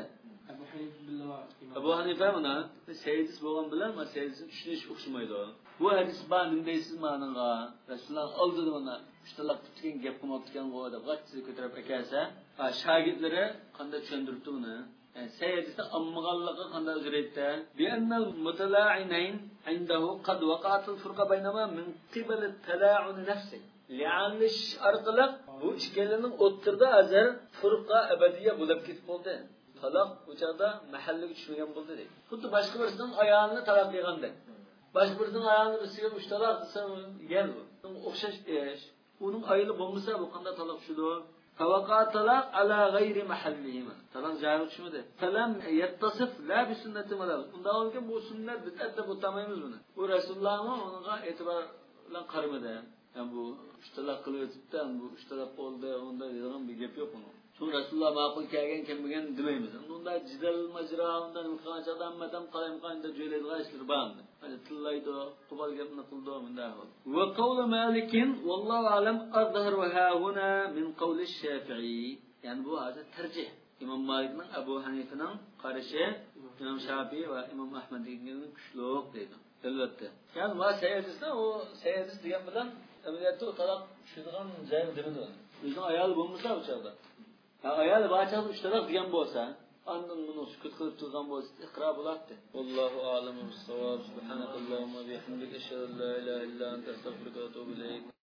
Abu Hanife mana sayyid bo'lgan bilan ma sayyidni tushunish o'xshamaydi. Bu hadis bor deysiz ma'noga Rasululloh oldida mana ishtalab tutgan gap qilmoqdan qo'ydi g'achchi ko'tarib akasa shogirdlari qanday tushuntirdi uni sayyidda ammag'alligi qanday uzraydi bi annal mutala'inayn indahu qad waqa'at al-furqa baynama min qibal at-tala'un nafsi li'anish orqali bu ishkalaning o'ttirda azar furqa abadiyya bo'lib ketib qoldi taloq o'chada mahallaga tushmagan bo'ldi deydi xuddi boshqa birisining ayolini taloq qilgandek başka birisinin ayağını ısırıp uçtalar desem gel bu. Okşaş eş. Onun ayılı bulmuşsa bu kanda talak şudur. Fevaka talak ala gayri mahallihime. Talak cahil uçmadı. Felem yettasıf la bir sünnetim alal. Bundan olurken bu sünnet bid'atle bu tamayımız bunu. Bu Resulullah'ın onunla itibarla karmadı. Yani bu uçtalak kılıyor tuttan bu uçtalak oldu onda dediğim bir gap yok onun. Sonra Resulullah makul kelgen kemgen demeyimiz. Onda cidal macra onda imkançadan madem kalem kanda cöyledi gaşlar bağımdı. Hani tıllaydı, kubal gapni qildi bunday hol. Ve qavlu Malik'in vallahu alam azhar ve ha huna min qavli Şafii. Yani bu hozir tercih. İmam Malik'ning Abu Hanifa'ning qarashi, İmam Şafii ve İmam Ahmed'ning kuchliq deydi. Elbette. Yani va sayyidisda o sayyidis degan bilan amaliyotda o talaq tushadigan joy demadi. O'zing ayol bo'lmasa o chog'da. Ha ayol bachasi uchtalaq degan bo'lsa, andan bunu sükut qilib turgan bo'lsa iqro bo'ladi. Allohu a'lamu bis-savab. Subhanakallahumma bihamdika ashhadu an la ilaha illa anta astaghfiruka va atubu ilayk.